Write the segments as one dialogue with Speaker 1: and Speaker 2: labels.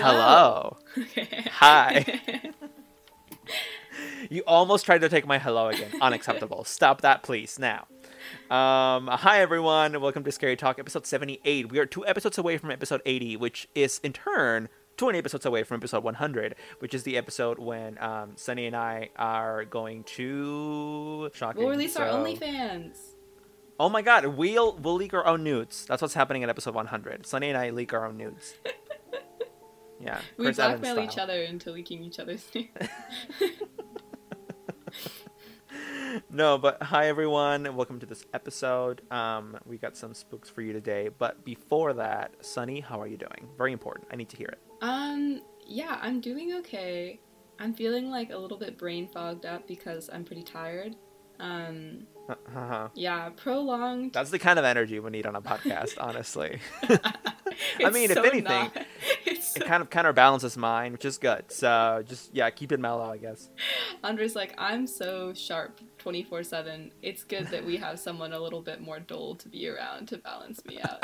Speaker 1: Hello.
Speaker 2: Okay.
Speaker 1: Hi. You almost tried to take my hello again. Unacceptable. Stop that, please, now. Hi, everyone. Welcome to Scary Talk, episode 78. We are 2 episodes away from episode 80, which is, in turn, 20 episodes away from episode 100, which is the episode when Sunny and I are going to... Shocking.
Speaker 2: We'll release our OnlyFans.
Speaker 1: Oh my god, we'll leak our own nudes. That's what's happening in episode 100. Sunny and I leak our own nudes. Yeah.
Speaker 2: We
Speaker 1: Chris Evans
Speaker 2: blackmail
Speaker 1: style.
Speaker 2: each other into leaking each other's news.
Speaker 1: No, but hi everyone. Welcome to this episode. We got some spooks for you today. But before that, Sunny, how are you doing? Very important. I need to hear it.
Speaker 2: Yeah, I'm doing okay. I'm feeling like a little bit brain fogged up because I'm pretty tired. Yeah, prolonged.
Speaker 1: That's the kind of energy we need on a podcast, honestly. I mean,
Speaker 2: so
Speaker 1: if anything,
Speaker 2: not.
Speaker 1: it kind of counterbalances mine, which is good. So just, yeah, keep it mellow, I guess.
Speaker 2: Andre's like, I'm so sharp 24/7. It's good that we have someone a little bit more dull to be around to balance me out.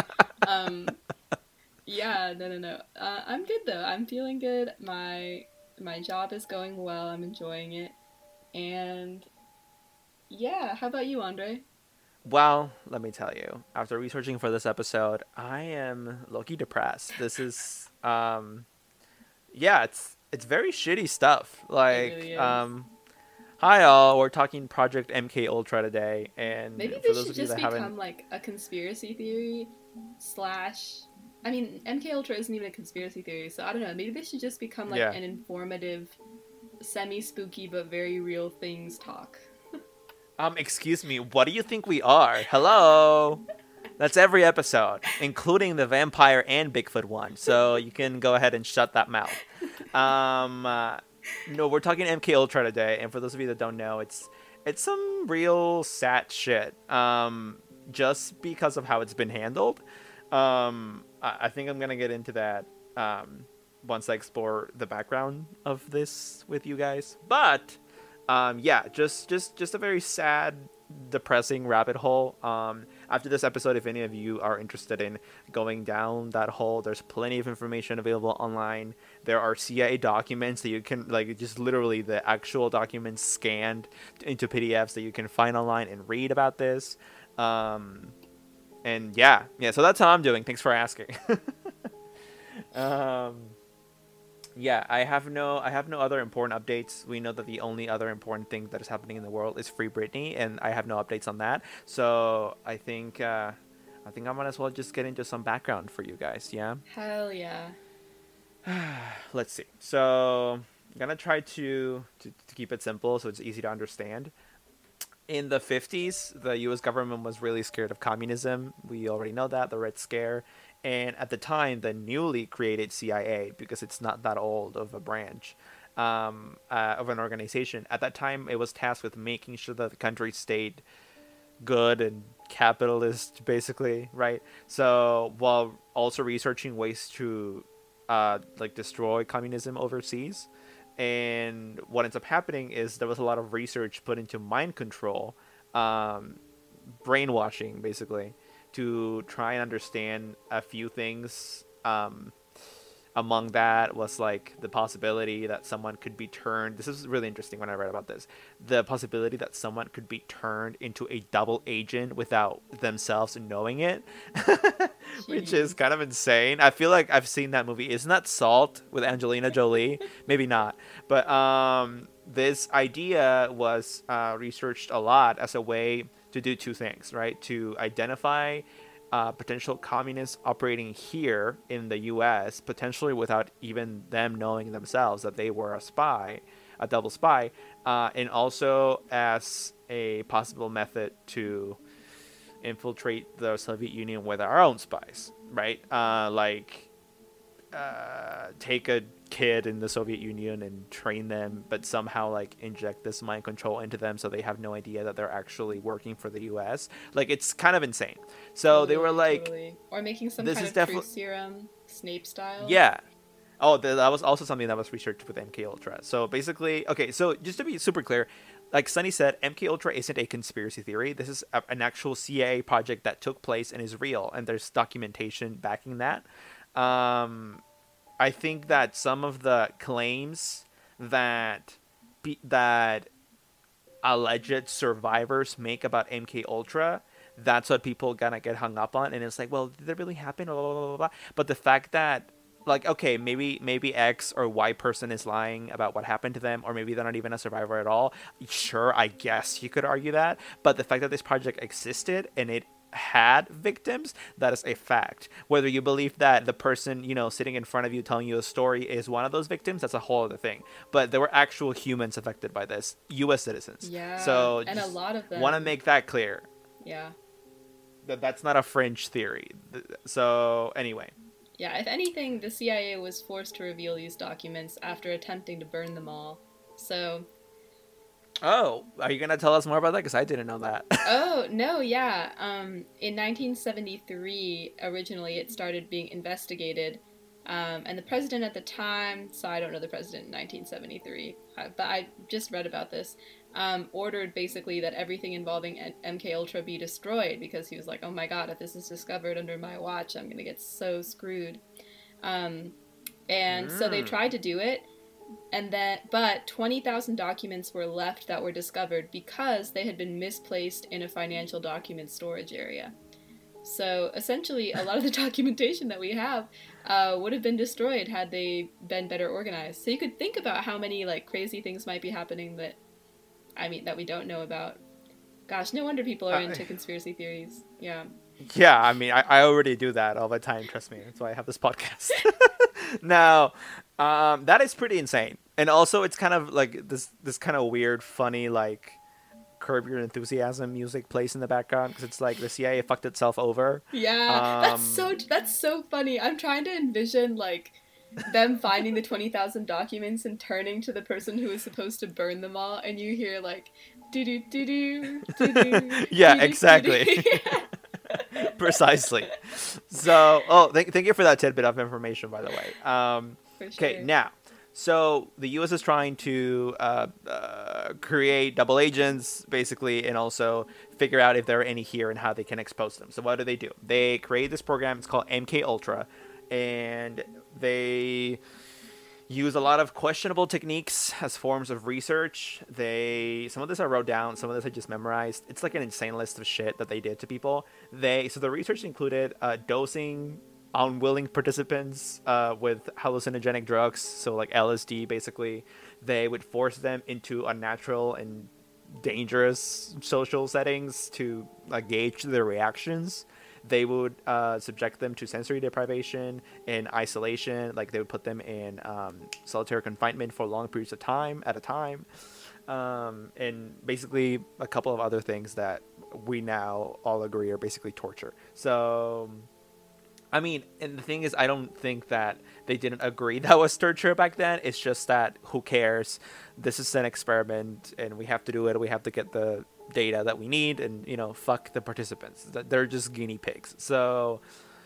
Speaker 2: Yeah, no. I'm good though. I'm feeling good. My job is going well. I'm enjoying it. And yeah, how about you, Andre?
Speaker 1: Well, let me tell you, after researching for this episode, I am low-key depressed. This is, yeah, it's very shitty stuff. Like,
Speaker 2: It really is.
Speaker 1: Hi all, we're talking Project MK Ultra today, and
Speaker 2: Maybe
Speaker 1: for
Speaker 2: this
Speaker 1: those
Speaker 2: should
Speaker 1: of you
Speaker 2: just
Speaker 1: that
Speaker 2: become
Speaker 1: haven't,
Speaker 2: like a conspiracy theory slash. I mean, MK Ultra isn't even a conspiracy theory, so I don't know. Maybe this should just become like
Speaker 1: Yeah.
Speaker 2: an informative, semi-spooky but very real things talk.
Speaker 1: excuse me, what do you think we are? Hello. That's every episode, including the vampire and Bigfoot one. So you can go ahead and shut that mouth. No, we're talking MK Ultra today, and for those of you that don't know, it's some real sad shit. Just because of how it's been handled. I think I'm gonna get into that once I explore the background of this with you guys. But yeah, just a very sad, depressing rabbit hole. After this episode, if any of you are interested in going down that hole, there's plenty of information available online. There are CIA documents that you can, like, just literally the actual documents scanned into PDFs that you can find online and read about this. And yeah, so that's how I'm doing. Thanks for asking. Yeah, I have no other important updates. We know that the only other important thing that is happening in the world is Free Britney, and I have no updates on that. So I think I might as well just get into some background for you guys. Yeah.
Speaker 2: Hell yeah.
Speaker 1: Let's see. So I'm gonna try to keep it simple so it's easy to understand. In the 50s, the U.S. government was really scared of communism. We already know that, the Red Scare. And at the time, the newly created CIA, because it's not that old of a branch of an organization, at that time, it was tasked with making sure that the country stayed good and capitalist, basically, right? So while also researching ways to like destroy communism overseas. And what ends up happening is there was a lot of research put into mind control, brainwashing, basically, to try and understand a few things. Among that was like the possibility that someone could be turned. This is really interesting when I read about this. The possibility that someone could be turned into a double agent without themselves knowing it, which is kind of insane. I feel like I've seen that movie. Isn't that Salt with Angelina Jolie? Maybe not. But this idea was researched a lot as a way to do two things, right? To identify potential communists operating here in the U.S., potentially without even them knowing themselves that they were a double spy, and also as a possible method to infiltrate the Soviet Union with our own spies, right? Take a kid in the Soviet Union and train them, but somehow like inject this mind control into them so they have no idea that they're actually working for the US. Like, it's kind of insane. So they were like,
Speaker 2: totally. Or making some
Speaker 1: this
Speaker 2: kind
Speaker 1: is
Speaker 2: of
Speaker 1: definitely
Speaker 2: truth serum, Snape style.
Speaker 1: yeah. Oh, that was also something that was researched with MK Ultra. So basically, okay, so just to be super clear, like Sunny said, MK Ultra isn't a conspiracy theory. This is an actual CIA project that took place and is real, and there's documentation backing that. I think that some of the claims that that alleged survivors make about MK Ultra, that's what people gonna get hung up on, and it's like, well, did that really happen? Blah, blah, blah, blah, blah. But the fact that, like, okay, maybe X or Y person is lying about what happened to them, or maybe they're not even a survivor at all. Sure, I guess you could argue that, but the fact that this project existed and it had victims, that is a fact. Whether you believe that the person, sitting in front of you telling you a story is one of those victims, that's a whole other thing. But there were actual humans affected by this, US citizens.
Speaker 2: Yeah.
Speaker 1: So
Speaker 2: and a lot of them
Speaker 1: want to make that clear.
Speaker 2: Yeah.
Speaker 1: That's not a fringe theory. So anyway.
Speaker 2: Yeah, if anything, the CIA was forced to reveal these documents after attempting to burn them all. So
Speaker 1: Oh, are you gonna tell us more about that? Because I didn't know that.
Speaker 2: Oh, no, yeah. In 1973, originally, it started being investigated. And the president at the time, so I don't know the president in 1973, but I just read about this, ordered basically that everything involving MK Ultra be destroyed because he was like, oh my god, if this is discovered under my watch, I'm going to get so screwed. So they tried to do it. But 20,000 documents were left that were discovered because they had been misplaced in a financial document storage area. So essentially, a lot of the documentation that we have would have been destroyed had they been better organized. So you could think about how many crazy things might be happening that we don't know about. Gosh, no wonder people are into conspiracy theories. Yeah.
Speaker 1: Yeah, I already do that all the time. Trust me, that's why I have this podcast. Now, that is pretty insane, and also it's kind of like this kind of weird, funny Curb Your Enthusiasm music plays in the background because it's like the CIA fucked itself over.
Speaker 2: Yeah, that's so funny. I'm trying to envision them finding the 20,000 documents and turning to the person who was supposed to burn them all, and you hear do do do do do.
Speaker 1: Yeah, exactly. Precisely. So, thank you for that tidbit of information, by the way. Okay, now, so the U.S. is trying to create double agents, basically, and also figure out if there are any here and how they can expose them. So what do? They create this program. It's called MK Ultra, and they use a lot of questionable techniques as forms of research. Some of this I wrote down, some of this I just memorized. It's like an insane list of shit that they did to people. So the research included dosing unwilling participants with hallucinogenic drugs, so like LSD basically. They would force them into unnatural and dangerous social settings to gauge their reactions. They would subject them to sensory deprivation and isolation. They would put them in solitary confinement for long periods of time at a time. And basically a couple of other things that we now all agree are basically torture. So, and the thing is, I don't think that they didn't agree that was torture back then. It's just that who cares? This is an experiment and we have to do it. We have to get the data that we need, and fuck the participants. They're just guinea pigs. So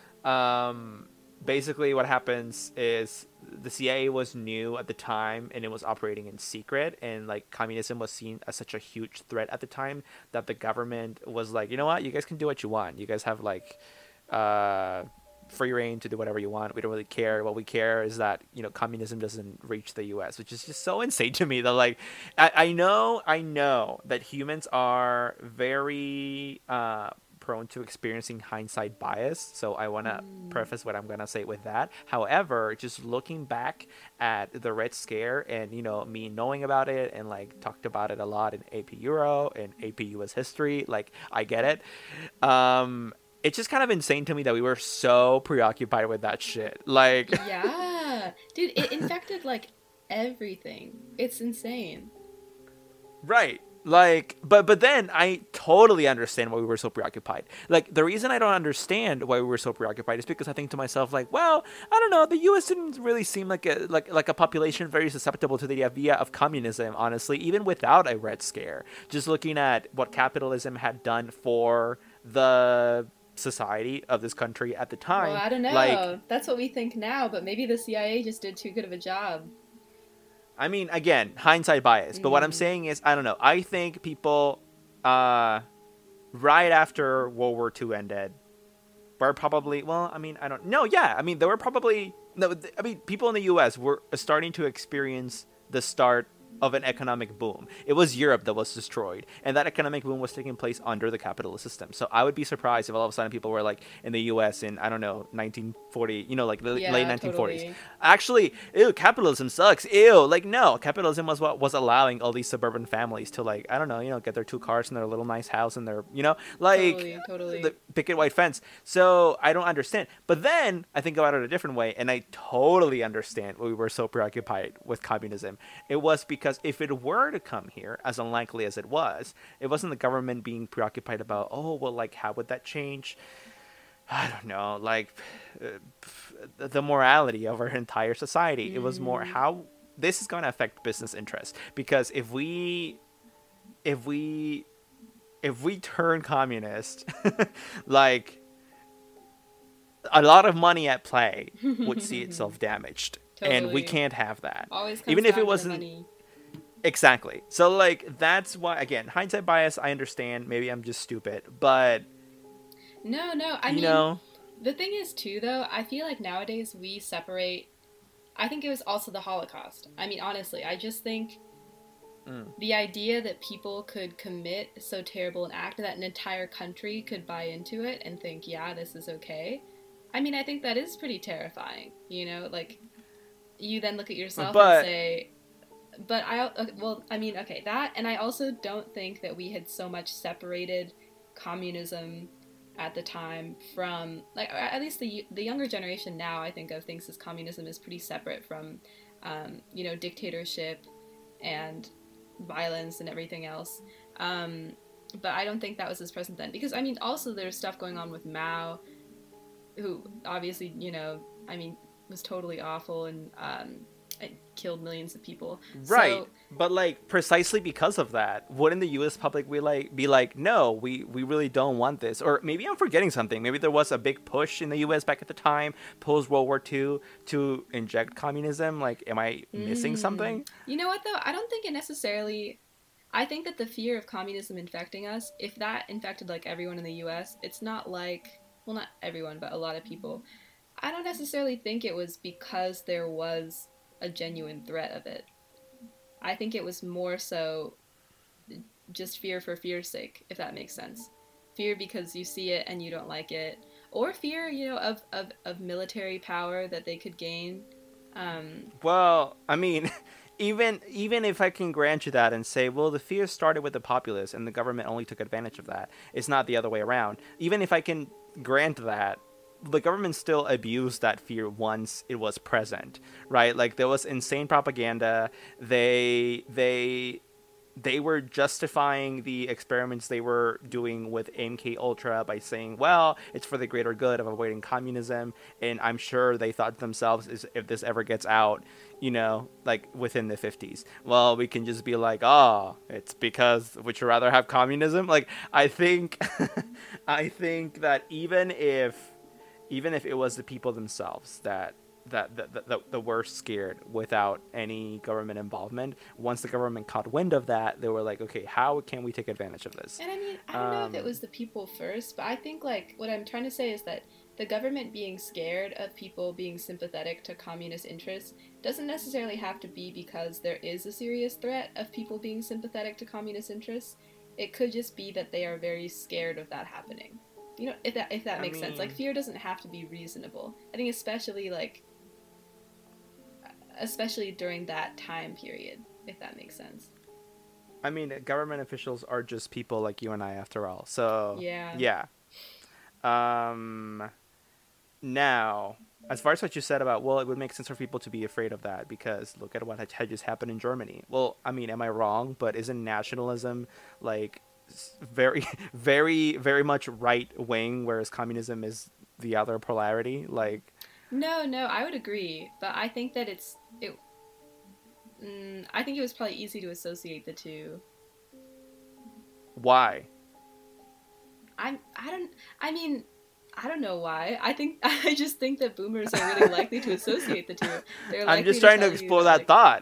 Speaker 1: basically what happens is the CIA was new at the time and it was operating in secret, and communism was seen as such a huge threat at the time that the government was like, you know what, you guys can do what you want. You guys have free reign to do whatever you want. We don't really care. What we care is that communism doesn't reach the US, which is just so insane to me. That I know that humans are very prone to experiencing hindsight bias, so I want to preface what I'm going to say with that. However, just looking back at the Red Scare and me knowing about it and talked about it a lot in AP Euro and AP US history, I get it. It's just kind of insane to me that we were so preoccupied with that shit.
Speaker 2: Yeah. Dude, it infected, everything. It's insane.
Speaker 1: Right. But then I totally understand why we were so preoccupied. The reason I don't understand why we were so preoccupied is because I think to myself, well, I don't know, the U.S. didn't really seem like a population very susceptible to the idea of communism, honestly, even without a Red Scare. Just looking at what capitalism had done for the society of this country at the time.
Speaker 2: Well, I don't know. That's what we think now, but maybe the CIA just did too good of a job.
Speaker 1: Again, hindsight bias. But what I'm saying is, I don't know. I think people, right after World War II ended, were probably, I don't know. Yeah, there were probably No, I mean, people in the U.S. were starting to experience the start of an economic boom. It was Europe that was destroyed, and that economic boom was taking place under the capitalist system. So I would be surprised if all of a sudden people were like in the U.S. in, I don't know, 1940, like the late
Speaker 2: Yeah,
Speaker 1: 1940s.
Speaker 2: totally.
Speaker 1: Actually, ew, capitalism sucks. Ew, like no, capitalism was what was allowing all these suburban families to, like, I don't know, get their two cars and their little nice house and their, like
Speaker 2: Totally, totally.
Speaker 1: the picket white fence. So I don't understand. But then I think about it a different way, and I totally understand why we were so preoccupied with communism. It was because if it were to come here, as unlikely as it wasn't the government being preoccupied about, oh, well, like, how would that change? I don't know, like, the morality of our entire society. It was more how this is going to affect business interests. Because if we turn communist, like, a lot of money at play would see itself damaged. And we
Speaker 2: Totally.
Speaker 1: can't have that.
Speaker 2: Always comes
Speaker 1: Even if
Speaker 2: down
Speaker 1: it
Speaker 2: to the
Speaker 1: wasn't
Speaker 2: money.
Speaker 1: exactly. So, like, that's why, again, hindsight bias, I understand. Maybe I'm just stupid, but
Speaker 2: No, no. I
Speaker 1: you
Speaker 2: mean,
Speaker 1: know,
Speaker 2: the thing is, too, though, I feel like nowadays we separate. I think it was also the Holocaust. I mean, honestly, I just think the idea that people could commit so terrible an act that an entire country could buy into it and think, yeah, this is okay. I mean, I think that is pretty terrifying. Like, you then look at yourself and
Speaker 1: but
Speaker 2: say, but well, I mean, okay, that, and I also don't think that we had so much separated communism at the time from, like, at least the younger generation now, I think of thinks as communism is pretty separate from, dictatorship and violence and everything else. But I don't think that was as present then, because I mean, also there's stuff going on with Mao, who obviously, I mean, was totally awful and it killed millions of people.
Speaker 1: right.
Speaker 2: So
Speaker 1: But, like, precisely because of that, wouldn't the U.S. public be like, no, we really don't want this? Or maybe I'm forgetting something. Maybe there was a big push in the U.S. back at the time, post World War II, to inject communism. Like, am I missing something?
Speaker 2: you know what though? I don't think it necessarily. I think that the fear of communism infecting us, if that infected like everyone in the U.S., it's not like, well, not everyone, but a lot of people. I don't necessarily think it was because there was a genuine threat of it. I think it was more so just fear for fear's sake, if that makes sense. Fear because you see it and you don't like it, or fear, of military power that they could gain.
Speaker 1: Well, I mean, even if I can grant you that and say, well, the fear started with the populace and the government only took advantage of that. It's not the other way around. Even if I can grant that, the government still abused that fear once it was present, right? Like, there was insane propaganda. They were justifying the experiments they were doing with MK Ultra by saying, well, it's for the greater good of avoiding communism. And I'm sure they thought to themselves, is if this ever gets out, like within the 50s, well, we can just be like, oh, it's because would you rather have communism? Like, I think I think that even if it was the people themselves that were scared without any government involvement, once the government caught wind of that, they were like, okay, how can we take advantage of this?
Speaker 2: And I mean, I don't know if it was the people first, but I think, like, what I'm trying to say is that the government being scared of people being sympathetic to communist interests doesn't necessarily have to be because there is a serious threat of people being sympathetic to communist interests. It could just be that they are very scared of that happening. If that makes sense. Like, fear doesn't have to be reasonable. I think especially during that time period, if that makes sense.
Speaker 1: I mean, government officials are just people like you and I, after all. So
Speaker 2: Yeah.
Speaker 1: um now, as far as what you said about, well, it would make sense for people to be afraid of that because look at what had just happened in Germany. Well, I mean, am I wrong? But isn't nationalism, like, very very very much right wing, whereas communism is the other polarity? Like,
Speaker 2: No, no, I would agree, but I think that I think it was probably easy to associate the two.
Speaker 1: why?
Speaker 2: I don't. I mean, I don't know why. I just think that boomers are really likely to associate the two. They're
Speaker 1: I'm
Speaker 2: likely
Speaker 1: just trying to
Speaker 2: tell you
Speaker 1: explore
Speaker 2: that,
Speaker 1: that
Speaker 2: like,
Speaker 1: thought.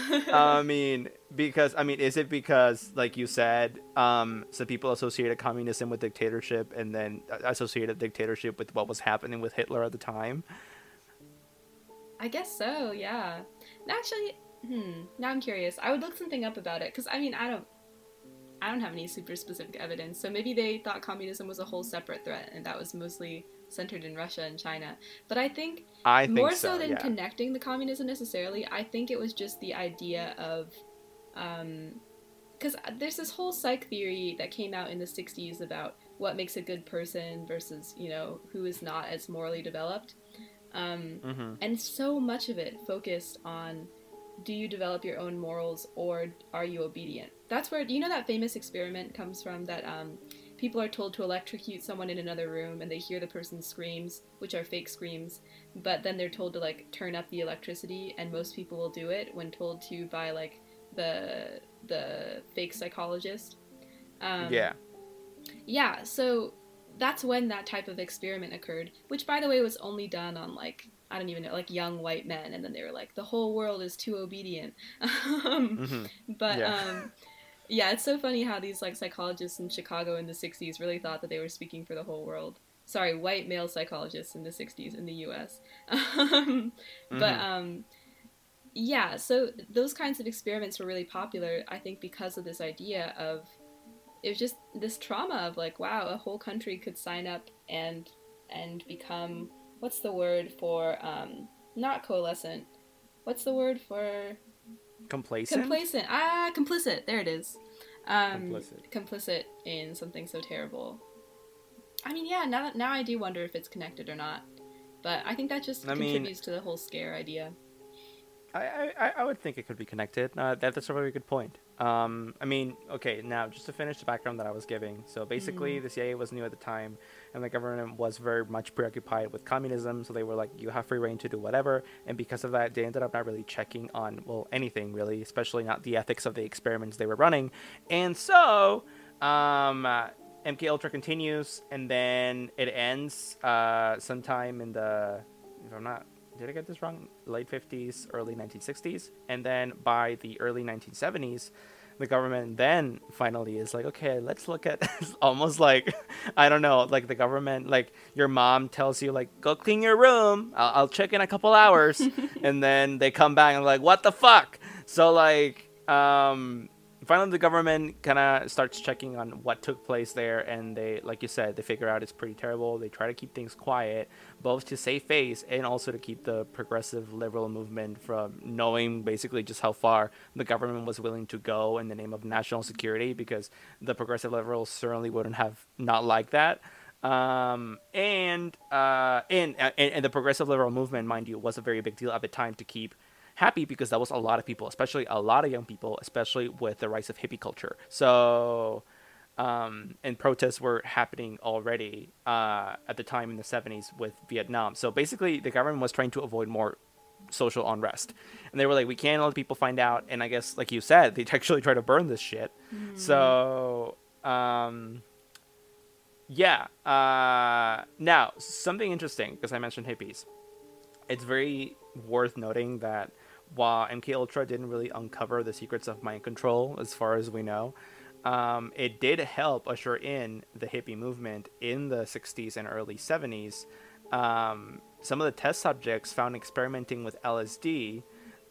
Speaker 1: Is it because, like you said, some people associated communism with dictatorship and then associated dictatorship with what was happening with Hitler at the time?
Speaker 2: I guess so, yeah. Actually, now I'm curious. I would look something up about it, because, I mean, I don't have any super specific evidence, so maybe they thought communism was a whole separate threat, and that was mostly centered in Russia and China. But I think
Speaker 1: I think
Speaker 2: more so
Speaker 1: so,
Speaker 2: than
Speaker 1: yeah.
Speaker 2: connecting the communism necessarily, I think it was just the idea of, because there's this whole psych theory that came out in the 60s about what makes a good person versus, you know, who is not as morally developed. And so much of it focused on, do you develop your own morals or are you obedient? That's where, you know, that famous experiment comes from that people are told to electrocute someone in another room and they hear the person's screams, which are fake screams, but then they're told to like turn up the electricity, and most people will do it when told to by like the fake psychologist.
Speaker 1: Yeah.
Speaker 2: Yeah, so that's when that type of experiment occurred, which by the way was only done on like, I don't even know, like young white men, and then they were like, the whole world is too obedient.
Speaker 1: Mm-hmm.
Speaker 2: But
Speaker 1: Yeah.
Speaker 2: yeah, it's so funny how these like psychologists in Chicago in the 60s really thought that they were speaking for the whole world. Sorry, white male psychologists in the 60s in the US. But
Speaker 1: Mm-hmm.
Speaker 2: yeah, so those kinds of experiments were really popular, I think, because of this idea of, it was just this trauma of like, wow, a whole country could sign up and become, what's the word for not coalescent, what's the word for
Speaker 1: Complacent?
Speaker 2: complacent, complicit, there it is.
Speaker 1: Complicit.
Speaker 2: Complicit in something so terrible. I mean, yeah, now I do wonder if it's connected or not, but I think that just
Speaker 1: I mean,
Speaker 2: contributes to the whole scare idea.
Speaker 1: I would think it could be connected. That's a very good point. I mean, okay, now just to finish the background that I was giving. So basically, the CIA was new at the time, and the government was very much preoccupied with communism. So they were like, you have free reign to do whatever. And because of that, they ended up not really checking on, well, anything really, especially not the ethics of the experiments they were running. And so, MK Ultra continues, and then it ends sometime in the, if I'm not, did I get this wrong? Late 50s, early 1960s. And then by the early 1970s, the government then finally is like, okay, let's look at almost like, I don't know, like the government, like your mom tells you, like, go clean your room. I'll check in a couple hours. And then they come back and like, what the fuck? So like, finally the government kind of starts checking on what took place there, and they, like you said, they figure out it's pretty terrible. They try to keep things quiet, both to save face and also to keep the progressive liberal movement from knowing basically just how far the government was willing to go in the name of national security, because the progressive liberals certainly wouldn't have not liked that. And the progressive liberal movement, mind you, was a very big deal at the time to keep happy, because that was a lot of people, especially a lot of young people, especially with the rise of hippie culture. So, and protests were happening already at the time in the 70s with Vietnam. So basically, the government was trying to avoid more social unrest. And they were like, we can't let people find out. And I guess, like you said, they actually try to burn this shit. So, yeah. Now, something interesting, because I mentioned hippies. It's very worth noting that while MK Ultra didn't really uncover the secrets of mind control, as far as we know, it did help usher in the hippie movement in the 60s and early 70s. Some of the test subjects found experimenting with LSD.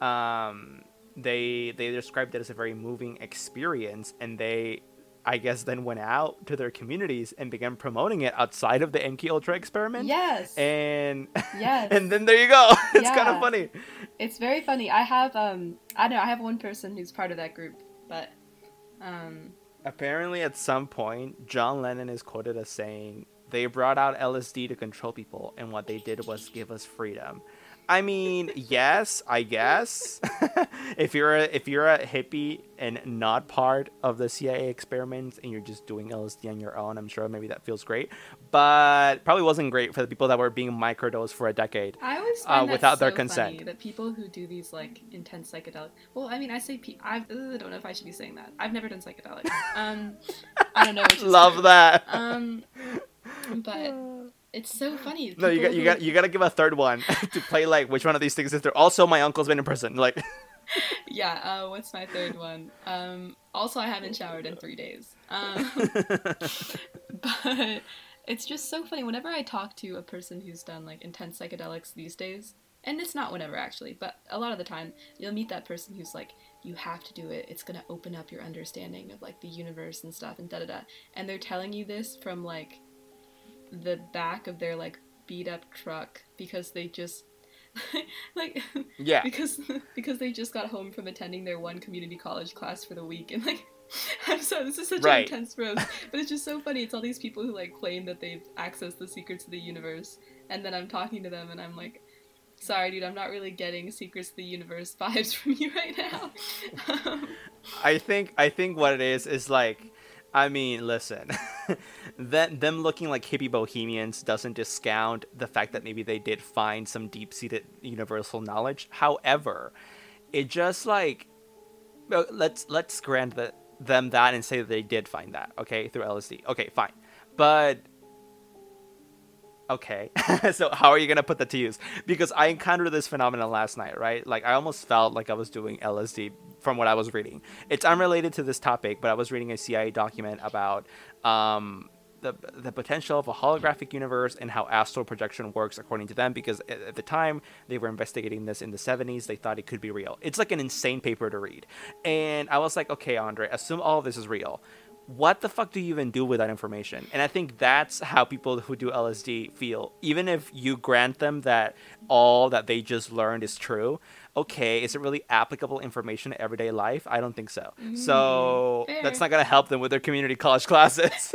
Speaker 1: They described it as a very moving experience, and they, I guess, then went out to their communities and began promoting it outside of the MK Ultra experiment.
Speaker 2: Yes.
Speaker 1: And
Speaker 2: Yes.
Speaker 1: and then there you go. It's kind of
Speaker 2: Yeah.
Speaker 1: funny.
Speaker 2: It's very funny. I have I don't know, I have one person who's part of that group, but
Speaker 1: Apparently, at some point, John Lennon is quoted as saying, "They brought out LSD to control people, and what they did was give us freedom." I mean, yes, I guess. If you're a hippie and not part of the CIA experiments and you're just doing LSD on your own, I'm sure maybe that feels great, but probably wasn't great for the people that were being microdosed for a decade
Speaker 2: I always find that
Speaker 1: without their
Speaker 2: so
Speaker 1: consent.
Speaker 2: funny that people who do these like intense psychedelic. Well, I mean, I say I don't know if I should be saying that. I've never done psychedelics. I don't know which is
Speaker 1: Love
Speaker 2: true.
Speaker 1: that.
Speaker 2: But it's so funny.
Speaker 1: No, you
Speaker 2: People
Speaker 1: got you
Speaker 2: who
Speaker 1: got you got to give a third one to play like which one of these things is there. Also, my uncle's been in prison. Like,
Speaker 2: yeah. What's my third one? Also, I haven't showered in 3 days. But it's just so funny. Whenever I talk to a person who's done like intense psychedelics these days, and it's not whenever actually, but a lot of the time you'll meet that person who's like, you have to do it, it's gonna open up your understanding of like the universe and stuff and da-da-da, and they're telling you this from like the back of their like beat up truck because they just like
Speaker 1: Yeah.
Speaker 2: because they just got home from attending their one community college class for the week, and like I'm sorry, this is such an
Speaker 1: Right.
Speaker 2: intense roast, but it's just so funny. It's all these people who like claim that they've accessed the secrets of the universe, and then I'm talking to them and I'm like, sorry dude, I'm not really getting secrets of the universe vibes from you right now.
Speaker 1: I think what it is like, I mean, listen, them looking like hippie bohemians doesn't discount the fact that maybe they did find some deep-seated universal knowledge. However, it just like, well, let's grant them that and say that they did find that, okay, through LSD. Okay, fine, but okay, so how are you gonna put that to use? Because I encountered this phenomenon last night, right? Like I almost felt like I was doing LSD from what I was reading. It's unrelated to this topic, but I was reading a CIA document about the potential of a holographic universe and how astral projection works according to them. Because at the time they were investigating this in the 70s, they thought it could be real. It's like an insane paper to read, and I was like, okay, Andre, assume all of this is real. What the fuck do you even do with that information? And I think that's how people who do LSD feel. Even if you grant them that all that they just learned is true, okay, is it really applicable information to everyday life? I don't think so. So
Speaker 2: Fair.
Speaker 1: that's not going to help them with their community college classes.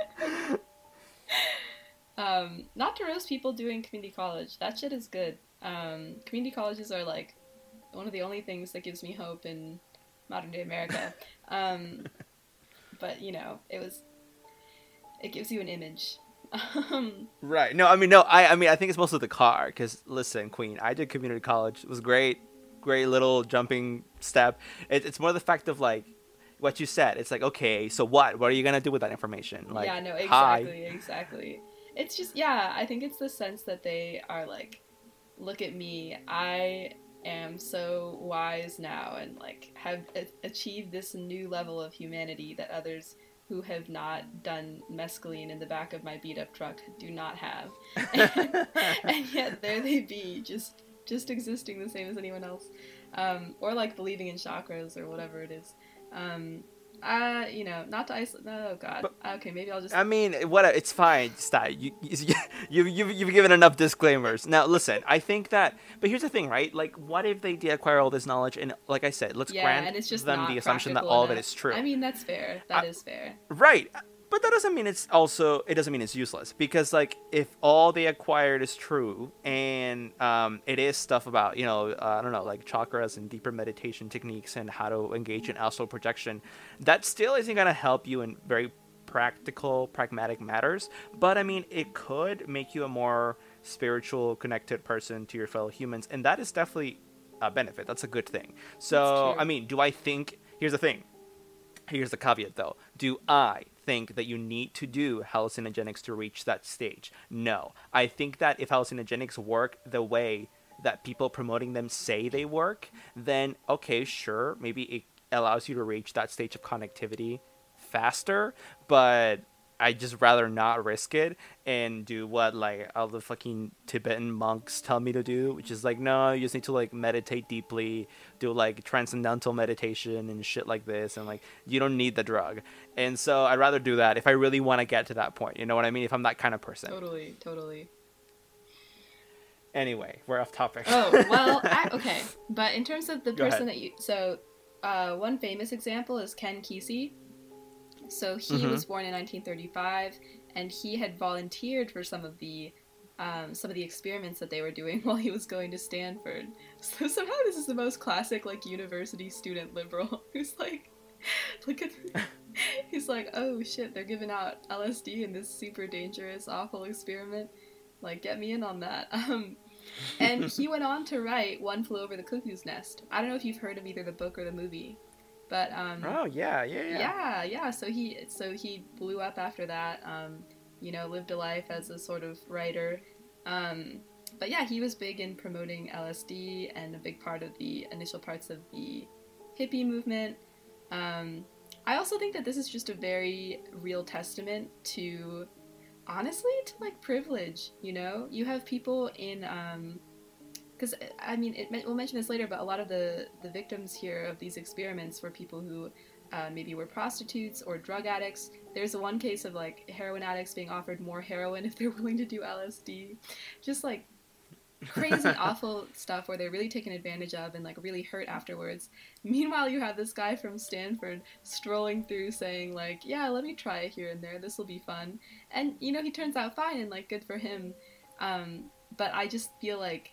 Speaker 2: Not to roast people doing community college. That shit is good. Community colleges are like one of the only things that gives me hope in modern day America. But you know, it gives you an image.
Speaker 1: Right. No, I mean, no, I mean, I think it's mostly the car. Because listen, Queen, I did community college. It was great, great little jumping step. It's more the fact of like what you said. It's like, okay, so what? What are you gonna do with that information? Like,
Speaker 2: Yeah, no,
Speaker 1: hi.
Speaker 2: exactly. It's just, yeah, I think it's the sense that they are like, look at me, I am so wise now and like have achieved this new level of humanity that others who have not done mescaline in the back of my beat up truck do not have. And yet there they be, just existing the same as anyone else. Or like believing in chakras or whatever it is. You know, not to isolate. Oh God.
Speaker 1: But,
Speaker 2: okay, maybe I'll just.
Speaker 1: I mean, what? It's fine. Stop. You've given enough disclaimers. Now, listen. I think that. But here's the thing, right? Like, what if they did acquire all this knowledge, and like I said, let's grant
Speaker 2: and it's just
Speaker 1: them the assumption that all of it is true.
Speaker 2: I mean, that's fair. That is fair.
Speaker 1: Right. But that doesn't mean it doesn't mean it's useless, because like if all they acquired is true and it is stuff about, you know, I don't know, like chakras and deeper meditation techniques and how to engage in astral projection, that still isn't going to help you in very pragmatic matters. But I mean, it could make you a more spiritual, connected person to your fellow humans, and that is definitely a benefit. That's a good thing. So I mean, do I think? Here's the thing. Here's the caveat, though. Do I think that you need to do hallucinogenics to reach that stage? No. I think that if hallucinogenics work the way that people promoting them say they work, then okay, sure, maybe it allows you to reach that stage of connectivity faster, but I just rather not risk it and do what like all the fucking Tibetan monks tell me to do, which is like, no, you just need to like meditate deeply, do like transcendental meditation and shit like this, and like you don't need the drug. And so I'd rather do that if I really want to get to that point. You know what I mean? If I'm that kind of person.
Speaker 2: Totally.
Speaker 1: Anyway, we're off topic.
Speaker 2: Oh, well, okay. But in terms of the person that you... So, one famous example is Ken Kesey. So he was born in 1935, and he had volunteered for some of the experiments that they were doing while he was going to Stanford. So somehow this is the most classic, like, university student liberal who's like, look at... He's like, oh shit, they're giving out LSD in this super dangerous, awful experiment. Like, get me in on that. And he went on to write One Flew Over the Cuckoo's Nest. I don't know if you've heard of either the book or the movie, but
Speaker 1: oh yeah.
Speaker 2: So he blew up after that. You know, lived a life as a sort of writer. But yeah, he was big in promoting LSD and a big part of the initial parts of the hippie movement. I also think that this is just a very real testament to, honestly, to like privilege. You know, you have people in because I mean, we'll mention this later, but a lot of the victims here of these experiments were people who maybe were prostitutes or drug addicts. There's one case of like heroin addicts being offered more heroin if they're willing to do LSD. Just like crazy, awful stuff where they're really taken advantage of and like really hurt afterwards. Meanwhile, you have this guy from Stanford strolling through saying like, yeah, let me try it here and there. This will be fun. And you know, he turns out fine and like good for him. But I just feel like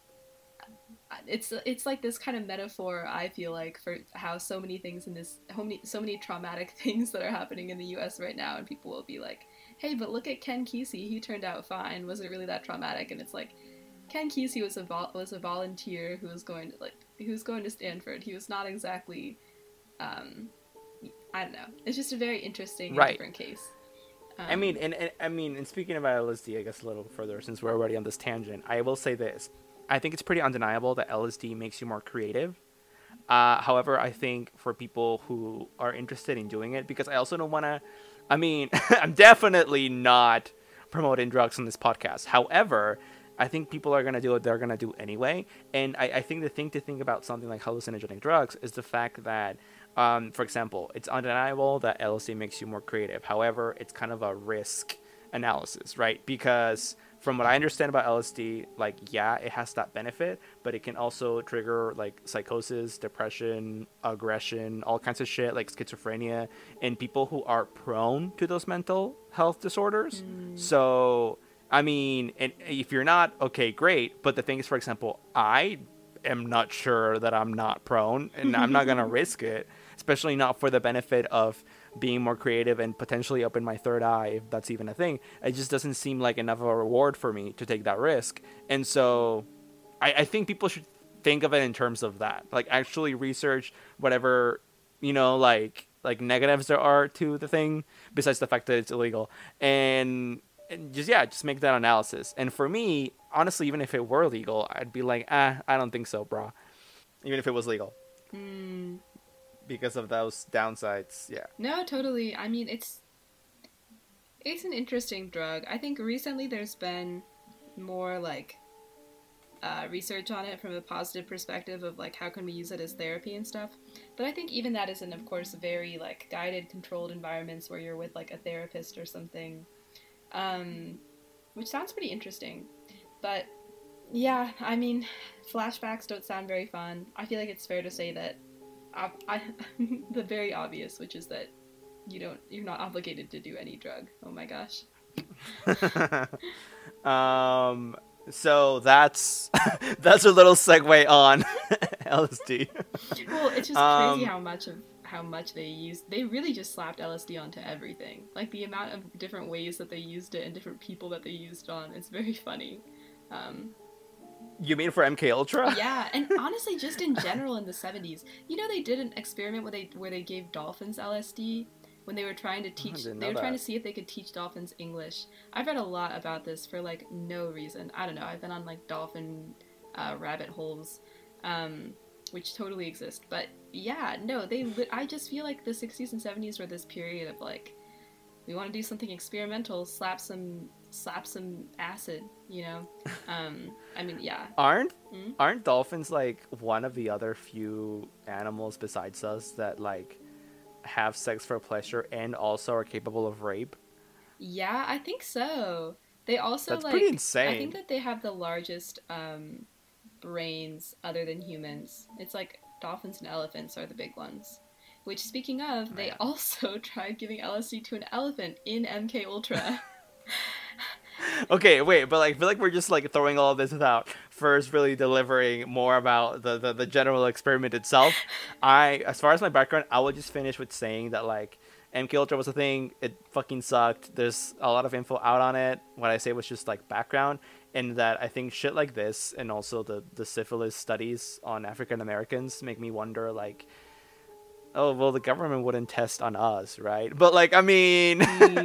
Speaker 2: it's like this kind of metaphor, I feel like, for how so many things in this so many traumatic things that are happening in the US right now, and people will be like, hey, but look at Ken Kesey, he turned out fine, was it really that traumatic? And it's like, Ken Kesey was a volunteer who was going to Stanford. He was not exactly I don't know, it's just a very interesting and different case.
Speaker 1: I mean, and speaking about LSD, I guess a little further, since we're already on this tangent, I will say this. I think it's pretty undeniable that LSD makes you more creative. However, I think for people who are interested in doing it, because I also don't want to, I mean, I'm definitely not promoting drugs on this podcast. However, I think people are going to do what they're going to do anyway. And I think the thing to think about something like hallucinogenic drugs is the fact that, for example, it's undeniable that LSD makes you more creative. However, it's kind of a risk analysis, right? Because from what I understand about LSD, like, yeah, it has that benefit, but it can also trigger like psychosis, depression, aggression, all kinds of shit, like schizophrenia in people who are prone to those mental health disorders. So, I mean, and if you're not, okay, great. But the thing is, for example, I am not sure that I'm not prone, and I'm not going to risk it, especially not for the benefit of being more creative and potentially open my third eye, if that's even a thing. It just doesn't seem like enough of a reward for me to take that risk. And so I think people should think of it in terms of that, like actually research whatever, like negatives there are to the thing, besides the fact that it's illegal, and just make that analysis. And for me, honestly, even if it were legal, I'd be like, I don't think so, bro. Even if it was legal. Because of those downsides, yeah.
Speaker 2: No, totally. I mean, it's an interesting drug. I think recently there's been more like research on it from a positive perspective of like how can we use it as therapy and stuff. But I think even that is in, of course, very like guided, controlled environments where you're with like a therapist or something, which sounds pretty interesting. But yeah, I mean, flashbacks don't sound very fun. I feel like it's fair to say that the very obvious, which is that you're not obligated to do any drug. Oh my gosh.
Speaker 1: So that's a little segue on LSD.
Speaker 2: Well, it's just crazy how much they used. They really just slapped LSD onto everything. Like the amount of different ways that they used it and different people that they used on. It's very funny.
Speaker 1: You mean for MK Ultra?
Speaker 2: Yeah, and honestly, just in general in the 70s. They did an experiment where they gave dolphins LSD when they were trying to teach. They were trying to see if they could teach dolphins English. I've read a lot about this for like no reason. I don't know. I've been on like dolphin rabbit holes, which totally exist. But yeah, no, I just feel like the 60s and 70s were this period of like, we want to do something experimental, slap some acid, I mean, yeah.
Speaker 1: Aren't dolphins like one of the other few animals besides us that like have sex for pleasure and also are capable of rape?
Speaker 2: Yeah, I think so. They also
Speaker 1: That's pretty insane.
Speaker 2: I think that they have the largest brains other than humans. It's like dolphins and elephants are the big ones. Which, speaking of, they also tried giving LSD to an elephant in MK Ultra.
Speaker 1: Okay, wait, but like, I feel like we're just like throwing all of this without first really delivering more about the general experiment itself. As far as my background, I will just finish with saying that like MK Ultra was a thing. It fucking sucked. There's a lot of info out on it. What I say was just like background, and that I think shit like this and also the syphilis studies on African Americans make me wonder like, oh, well, the government wouldn't test on us, right? But like, I mean,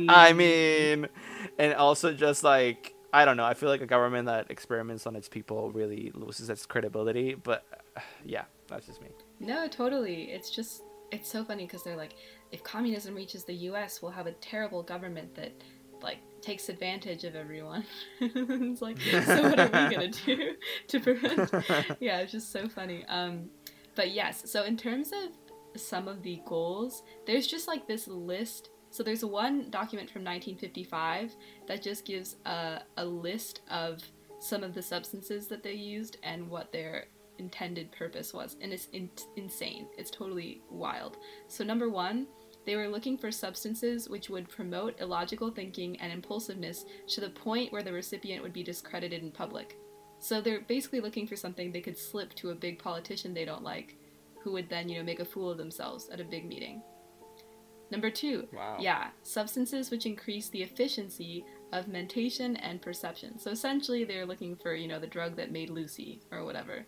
Speaker 1: and also just like, I don't know. I feel like a government that experiments on its people really loses its credibility. But yeah, that's just me.
Speaker 2: No, totally. It's so funny because they're like, if communism reaches the U.S., we'll have a terrible government that like takes advantage of everyone. It's like, so what are we gonna do to prevent? Yeah, it's just so funny. But yes, so in terms of some of the goals, there's just like this list. So there's one document from 1955 that just gives a list of some of the substances that they used and what their intended purpose was, and it's insane. It's totally wild. So number one, they were looking for substances which would promote illogical thinking and impulsiveness to the point where the recipient would be discredited in public. So they're basically looking for something they could slip to a big politician they don't like, who would then, make a fool of themselves at a big meeting. Number two,
Speaker 1: wow.
Speaker 2: Yeah, substances which increase the efficiency of mentation and perception. So essentially they're looking for, the drug that made Lucy or whatever.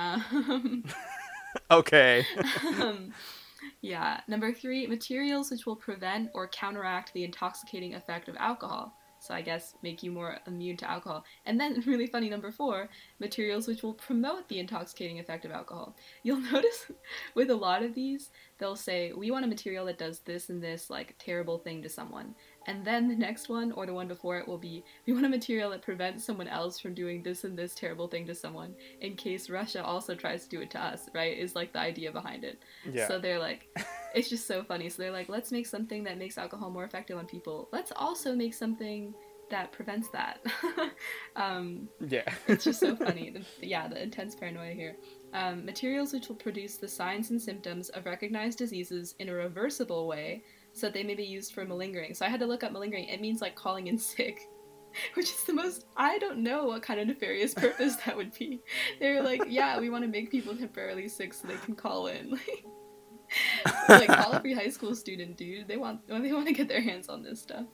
Speaker 1: Okay.
Speaker 2: Yeah. Number three, materials which will prevent or counteract the intoxicating effect of alcohol. So I guess make you more immune to alcohol. And then, really funny, number four, materials which will promote the intoxicating effect of alcohol. You'll notice with a lot of these, they'll say, we want a material that does this and this, like, terrible thing to someone. And then the next one, or the one before it, will be, we want a material that prevents someone else from doing this and this terrible thing to someone, in case Russia also tries to do it to us, right? Is like the idea behind it.
Speaker 1: Yeah.
Speaker 2: So they're like, it's just so funny. So they're like, let's make something that makes alcohol more effective on people. Let's also make something that prevents that.
Speaker 1: Yeah.
Speaker 2: It's just so funny. The intense paranoia here. Materials which will produce the signs and symptoms of recognized diseases in a reversible way, so that they may be used for malingering. So I had to look up malingering. It means like calling in sick, which is the most, I don't know what kind of nefarious purpose that would be. They're like, yeah, we want to make people temporarily sick so they can call in. Like, call every high school student, dude. They want to get their hands on this stuff.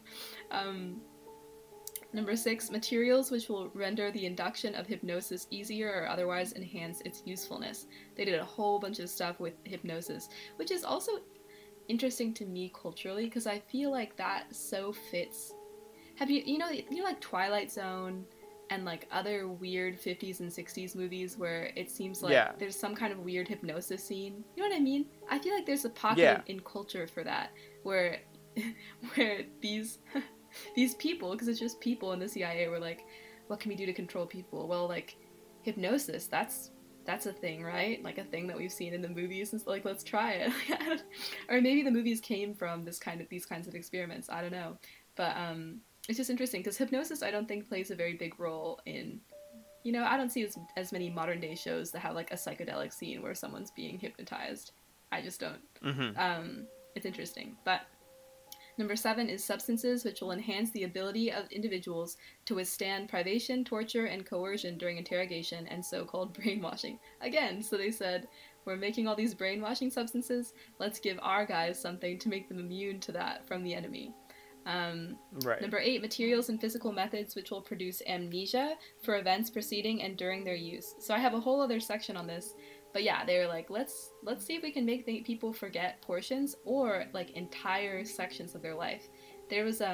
Speaker 2: Number six, materials which will render the induction of hypnosis easier or otherwise enhance its usefulness. They did a whole bunch of stuff with hypnosis, which is also interesting to me culturally, because I feel like that so fits. Have you know like Twilight Zone and like other weird 50s and 60s movies where it seems like there's some kind of weird hypnosis scene? You know what I mean? I feel like there's a pocket in culture for that, where these people, because it's just people in the CIA, were like, what can we do to control people? Well, like, hypnosis, that's a thing, right? Like a thing that we've seen in the movies, and so, like, let's try it. Or maybe the movies came from these kinds of experiments. I don't know, but it's just interesting because hypnosis, I don't think, plays a very big role in. I don't see as many modern day shows that have like a psychedelic scene where someone's being hypnotized. I just don't.
Speaker 1: Mm-hmm.
Speaker 2: It's interesting, but. Number seven is substances which will enhance the ability of individuals to withstand privation, torture, and coercion during interrogation and so-called brainwashing. Again, so they said, we're making all these brainwashing substances, let's give our guys something to make them immune to that from the enemy.
Speaker 1: Right.
Speaker 2: Number eight, materials and physical methods which will produce amnesia for events preceding and during their use. So I have a whole other section on this. But yeah, they were like, let's see if we can make people forget portions or like entire sections of their life. There was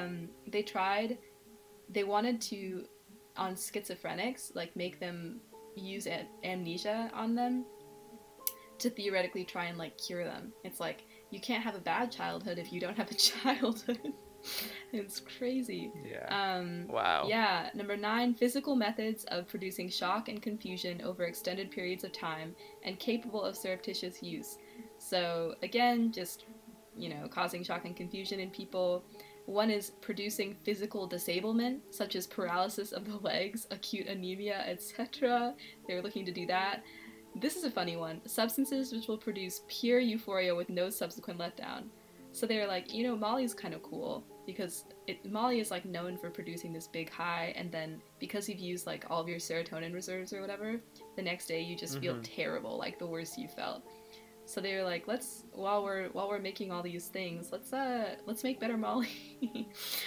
Speaker 2: they wanted to, on schizophrenics, like make them use amnesia on them to theoretically try and like cure them. It's like, you can't have a bad childhood if you don't have a childhood. It's crazy.
Speaker 1: Yeah. Wow.
Speaker 2: Yeah. Number nine, physical methods of producing shock and confusion over extended periods of time and capable of surreptitious use. So again, just, causing shock and confusion in people. One is producing physical disablement, such as paralysis of the legs, acute anemia, etc. They were looking to do that. This is a funny one. Substances which will produce pure euphoria with no subsequent letdown. So they were like, Molly's kind of cool, because Molly is like known for producing this big high, and then because you've used like all of your serotonin reserves or whatever, the next day you just feel terrible, like the worst you felt. So they were like, while we're making all these things, let's make better Molly.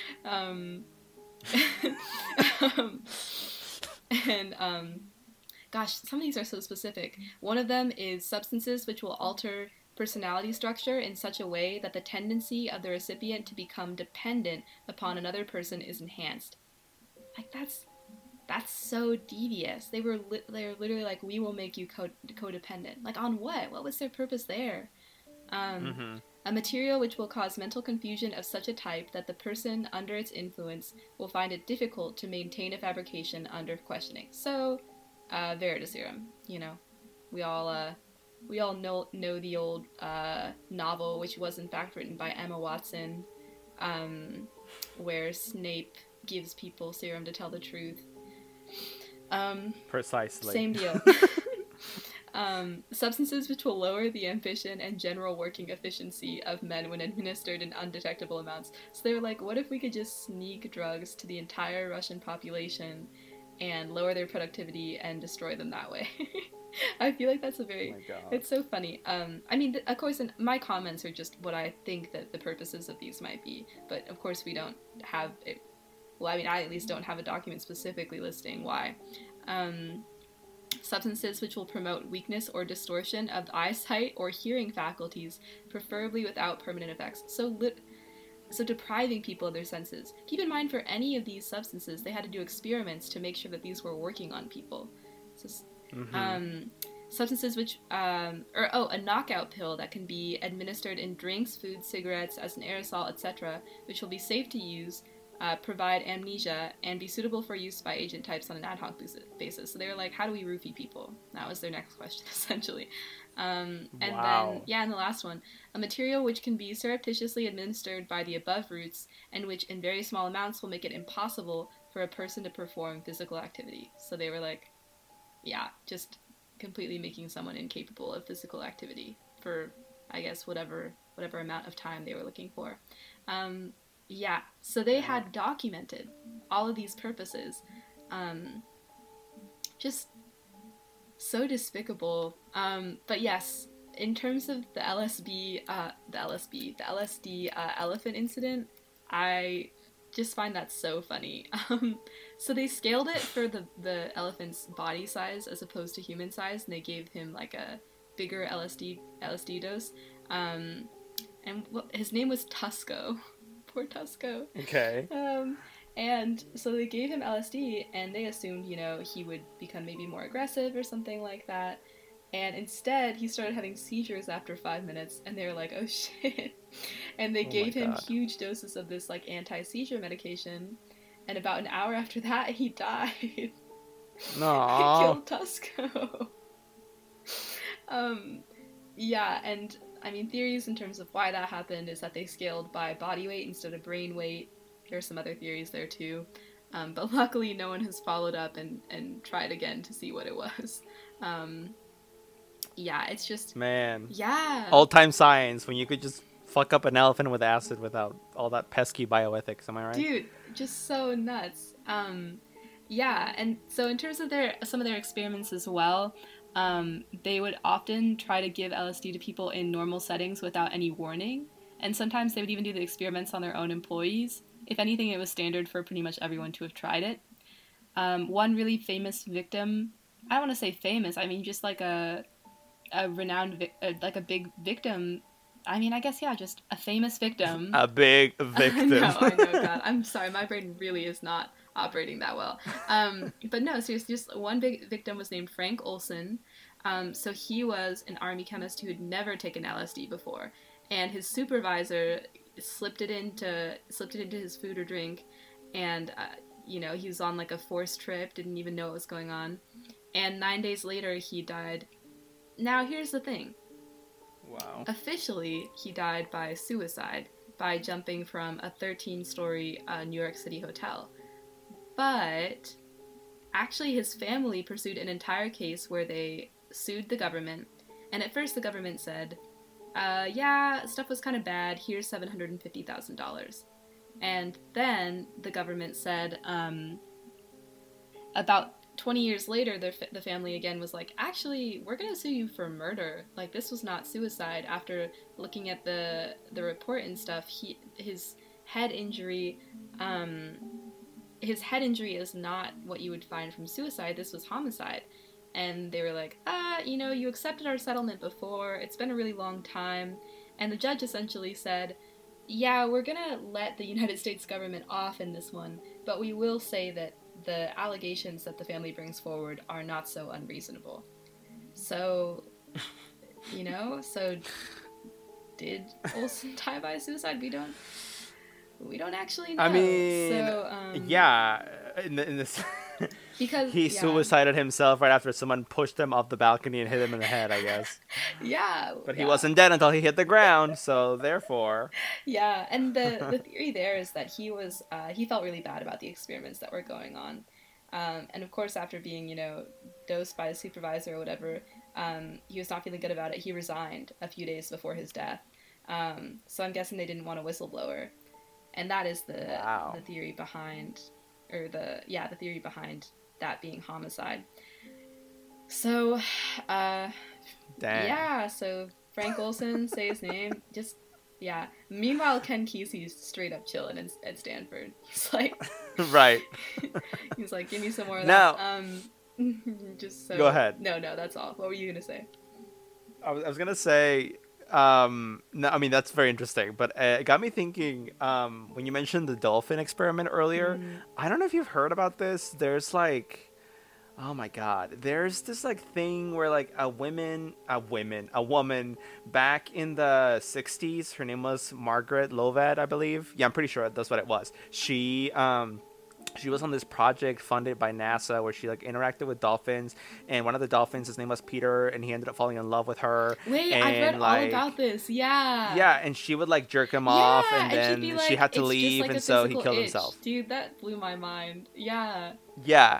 Speaker 2: Gosh, some of these are so specific. One of them is substances which will alter personality structure in such a way that the tendency of the recipient to become dependent upon another person is enhanced. Like, that's so devious. They're literally like, we will make you codependent. Like, on what? What was their purpose there? A material which will cause mental confusion of such a type that the person under its influence will find it difficult to maintain a fabrication under questioning. So, Veritaserum, you know, we all know the old novel, which was in fact written by Emma Watson, where Snape gives people serum to tell the truth.
Speaker 1: Precisely.
Speaker 2: Same deal. Substances which will lower the ambition and general working efficiency of men when administered in undetectable amounts. So they were like, what if we could just sneak drugs to the entire Russian population and lower their productivity and destroy them that way? I feel like that's a very...
Speaker 1: Oh my God.
Speaker 2: It's so funny. I mean, of course, my comments are just what I think that the purposes of these might be. But, of course, we don't have it... Well, I mean, I at least don't have a document specifically listing why. Substances which will promote weakness or distortion of eyesight or hearing faculties, preferably without permanent effects. So depriving people of their senses. Keep in mind, for any of these substances, they had to do experiments to make sure that these were working on people. So, substances which, a knockout pill that can be administered in drinks, food, cigarettes, as an aerosol, etc., which will be safe to use, provide amnesia, and be suitable for use by agent types on an ad hoc basis. So they were like, how do we roofie people? That was their next question, essentially. And
Speaker 1: Wow.
Speaker 2: then, and the last one, a material which can be surreptitiously administered by the above routes, and which in very small amounts will make it impossible for a person to perform physical activity. So they were like, yeah, just completely making someone incapable of physical activity for, I guess, whatever amount of time they were looking for. Yeah, so they had documented all of these purposes. Just so despicable. But yes, in terms of the LSD elephant incident, I just find that so funny. So they scaled it for the elephant's body size as opposed to human size, and they gave him like a bigger LSD dose. And his name was Tusco. Poor Tusco.
Speaker 1: Okay.
Speaker 2: And so they gave him LSD, and they assumed, you know, he would become maybe more aggressive or something like that. And instead, he started having seizures after 5 minutes, and they were like, oh shit. And they gave him huge doses of this, like, anti-seizure medication, and about an hour after that, he died.
Speaker 1: No.
Speaker 2: Killed Tusco. Yeah, and I mean, theories in terms of why that happened is that they scaled by body weight instead of brain weight. There are some other theories there too. But luckily no one has followed up and tried again to see what it was. Yeah, it's just...
Speaker 1: Man.
Speaker 2: Yeah.
Speaker 1: Old-time science, when you could just fuck up an elephant with acid without all that pesky bioethics, am I right?
Speaker 2: Dude, just so nuts. Yeah, and so in terms of some of their experiments as well, they would often try to give LSD to people in normal settings without any warning, and sometimes they would even do the experiments on their own employees. If anything, it was standard for pretty much everyone to have tried it. One really famous victim, I don't want to say famous, I mean just like a renowned, like a big victim. I mean, I guess, yeah, just a famous victim.
Speaker 1: A big victim.
Speaker 2: I know, God. I'm sorry, my brain really is not operating that well. But no, seriously, just one big victim was named Frank Olson. So he was an army chemist who had never taken LSD before, and his supervisor slipped it into his food or drink, and you know, he was on like a forced trip, didn't even know what was going on, and 9 days later he died. Now here's the thing.
Speaker 1: Wow.
Speaker 2: Officially, he died by suicide, by jumping from a 13-story New York City hotel. But actually his family pursued an entire case where they sued the government, and at first the government said, yeah, stuff was kind of bad, here's $750,000. And then the government said, about 20 years later, the family again was like, actually, we're going to sue you for murder. Like, this was not suicide. After looking at the report and stuff, his head injury is not what you would find from suicide. This was homicide. And they were like, you know, you accepted our settlement before. It's been a really long time. And the judge essentially said, yeah, we're going to let the United States government off in this one, but we will say that the allegations that the family brings forward are not so unreasonable. So, you know, so did Olsen die by suicide? We don't actually know.
Speaker 1: I mean,
Speaker 2: so,
Speaker 1: yeah, in this,
Speaker 2: because
Speaker 1: he suicided himself right after someone pushed him off the balcony and hit him in the head, I guess.
Speaker 2: Yeah,
Speaker 1: But he wasn't dead until he hit the ground, so therefore.
Speaker 2: Yeah, and the theory there is that he felt really bad about the experiments that were going on, and of course after being dosed by a supervisor or whatever, he was not feeling good about it. He resigned a few days before his death. So I'm guessing they didn't want a whistleblower, and that is the theory behind, the theory behind that being homicide. So,
Speaker 1: Damn.
Speaker 2: yeah, so Frank Olsen, say his name, just, yeah. Meanwhile, Ken Kesey's straight up chilling at Stanford. He's like,
Speaker 1: right.
Speaker 2: He's like, give me some more of
Speaker 1: now,
Speaker 2: that. Just so.
Speaker 1: Go ahead.
Speaker 2: No, that's all. What were you gonna say?
Speaker 1: I was gonna say, no, I mean that's very interesting, but it got me thinking. When you mentioned the dolphin experiment earlier, I don't know if you've heard about this. There's like, oh my god, there's this like thing where like a woman back in the 60s, her name was Margaret Lovad, I believe. Yeah, I'm pretty sure that's what it was. She was on this project funded by NASA where she like interacted with dolphins, and one of the dolphins, his name was Peter, and he ended up falling in love with her.
Speaker 2: Wait,
Speaker 1: and,
Speaker 2: I've read all about this. Yeah.
Speaker 1: Yeah, and she would like jerk him off, and then
Speaker 2: like,
Speaker 1: she had to leave,
Speaker 2: like
Speaker 1: and so he killed
Speaker 2: itch.
Speaker 1: himself.
Speaker 2: Dude, that blew my mind. Yeah.
Speaker 1: Yeah.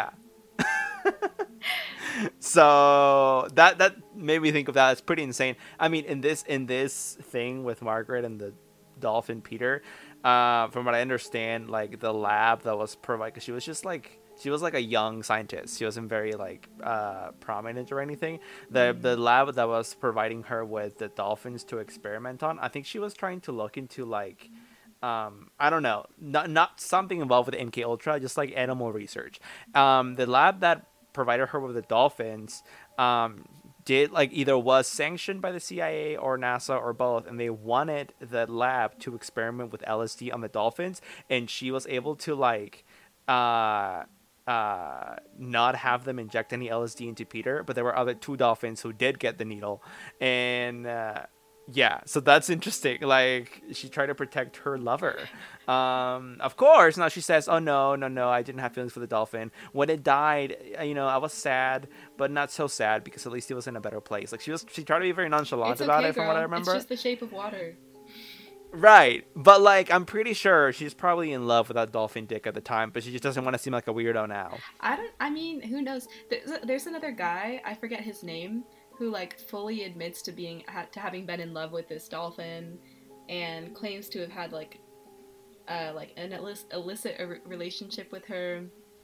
Speaker 1: So that made me think of that. It's pretty insane. I mean, in this thing with Margaret and the dolphin Peter, from what I understand, like the lab that was provided, because she was like a young scientist. She wasn't very like prominent or anything. The lab that was providing her with the dolphins to experiment on, I think she was trying to look into like, I don't know, not something involved with MK Ultra, just like animal research. The lab that provided her with the dolphins did like either was sanctioned by the CIA or NASA or both, and they wanted the lab to experiment with LSD on the dolphins, and she was able to like not have them inject any LSD into Peter, but there were other two dolphins who did get the needle, and yeah, so that's interesting. Like, she tried to protect her lover. Of course, now she says, oh, no, I didn't have feelings for the dolphin. When it died, I was sad, but not so sad, because at least it was in a better place. Like, she tried to be very nonchalant about it, from what I remember.
Speaker 2: It's just the shape of water.
Speaker 1: Right, but, like, I'm pretty sure she's probably in love with that dolphin dick at the time, but she just doesn't want to seem like a weirdo now.
Speaker 2: I mean, who knows? There's another guy, I forget his name, who like fully admits to having been in love with this dolphin, and claims to have had like an illicit relationship with her.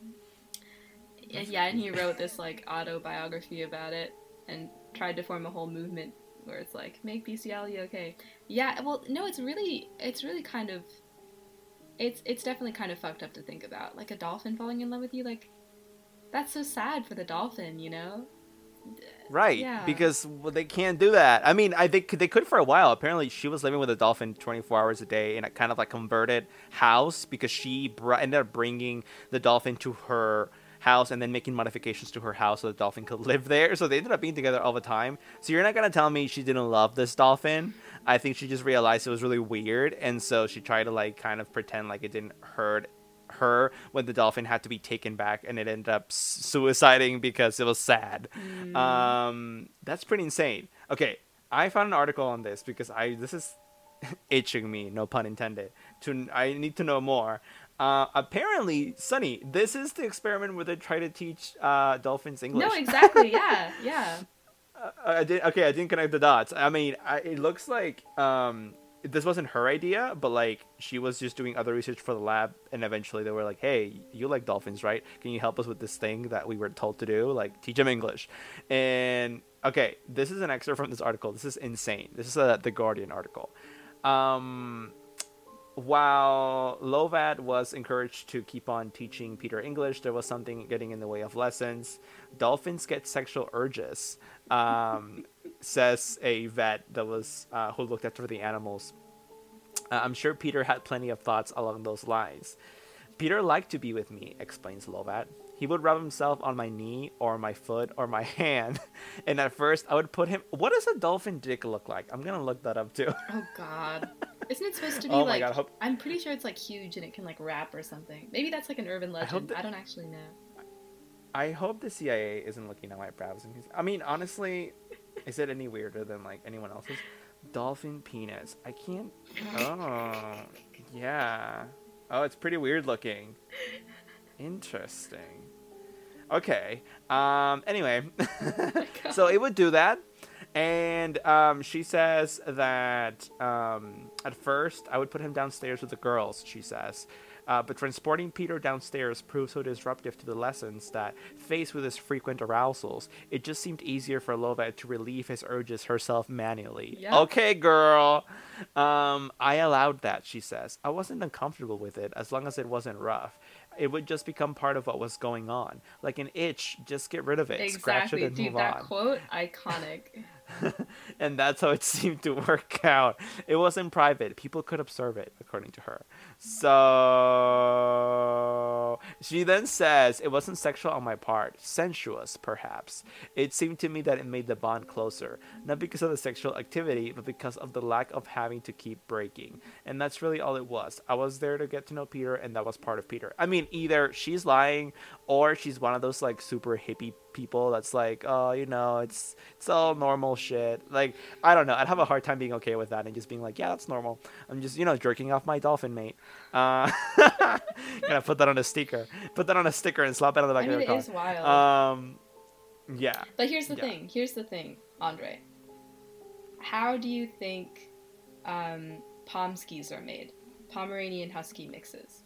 Speaker 2: And he wrote this like autobiography about it and tried to form a whole movement where it's like, make bestiality okay. Yeah, well, no, it's really kind of, it's definitely kind of fucked up to think about, like a dolphin falling in love with you. Like, that's so sad for the dolphin,
Speaker 1: Right, yeah. Because they can't do that. I mean, they could for a while. Apparently, she was living with a dolphin 24 hours a day in a kind of like converted house, because she ended up bringing the dolphin to her house and then making modifications to her house so the dolphin could live there. So they ended up being together all the time. So you're not going to tell me she didn't love this dolphin. I think she just realized it was really weird, and so she tried to like kind of pretend like it didn't hurt her when the dolphin had to be taken back, and it ended up suiciding because it was sad. That's pretty insane. Okay, I found an article on this because this is itching me, no pun intended, I need to know more. Apparently, Sunny, this is the experiment where they try to teach dolphins English.
Speaker 2: No, exactly. Yeah.
Speaker 1: I didn't connect the dots. I mean, it looks like this wasn't her idea, but like she was just doing other research for the lab, and eventually they were like, hey, you like dolphins, right? Can you help us with this thing that we were told to do? Like, teach them English. And okay, this is an excerpt from this article. This is insane. This is the Guardian article. While Lovad was encouraged to keep on teaching Peter English, there was something getting in the way of lessons. Dolphins get sexual urges, says a vet that was who looked after the animals. I'm sure Peter had plenty of thoughts along those lines. Peter liked to be with me, explains Lovad. He would rub himself on my knee or my foot or my hand. And at first, I would put him. What does a dolphin dick look like? I'm gonna look that up too.
Speaker 2: Oh God. Isn't it supposed to be
Speaker 1: Oh my
Speaker 2: like?
Speaker 1: god!
Speaker 2: I'm pretty sure it's like huge and it can like wrap or something. Maybe that's like an urban legend. I don't actually know.
Speaker 1: I hope the CIA isn't looking at my browsing. I mean, honestly, is it any weirder than like anyone else's? Dolphin penis. I can't. Oh, yeah. Oh, it's pretty weird looking. Interesting. Okay. Anyway, so it would do that, and she says that at first I would put him downstairs with the girls. She says. But transporting Peter downstairs proved so disruptive to the lessons that, faced with his frequent arousals, it just seemed easier for Lovett to relieve his urges herself manually. Yep. Okay, girl. I allowed that, she says. I wasn't uncomfortable with it as long as it wasn't rough. It would just become part of what was going on. Like an itch, just get rid of it.
Speaker 2: Exactly.
Speaker 1: Scratch it and
Speaker 2: Dude,
Speaker 1: move on.
Speaker 2: that quote, iconic.
Speaker 1: And that's how it seemed to work out. It wasn't private. People could observe it, according to her. So she then says it wasn't sexual on my part. Sensuous, perhaps. It seemed to me that it made the bond closer. Not because of the sexual activity, but because of the lack of having to keep breaking. And that's really all it was. I was there to get to know Peter, and that was part of Peter. I mean, either she's lying, or she's one of those like super hippie people that's like, oh, you know, it's all normal shit. Like, I don't know, I'd have a hard time being okay with that and just being like, yeah, that's normal. I'm just, you know, jerking off my dolphin mate. Gonna put that on a sticker and slap it on the back of your car.
Speaker 2: It is wild.
Speaker 1: Yeah,
Speaker 2: but here's the thing, Andre, how do you think Pomskis are made? Pomeranian Husky mixes.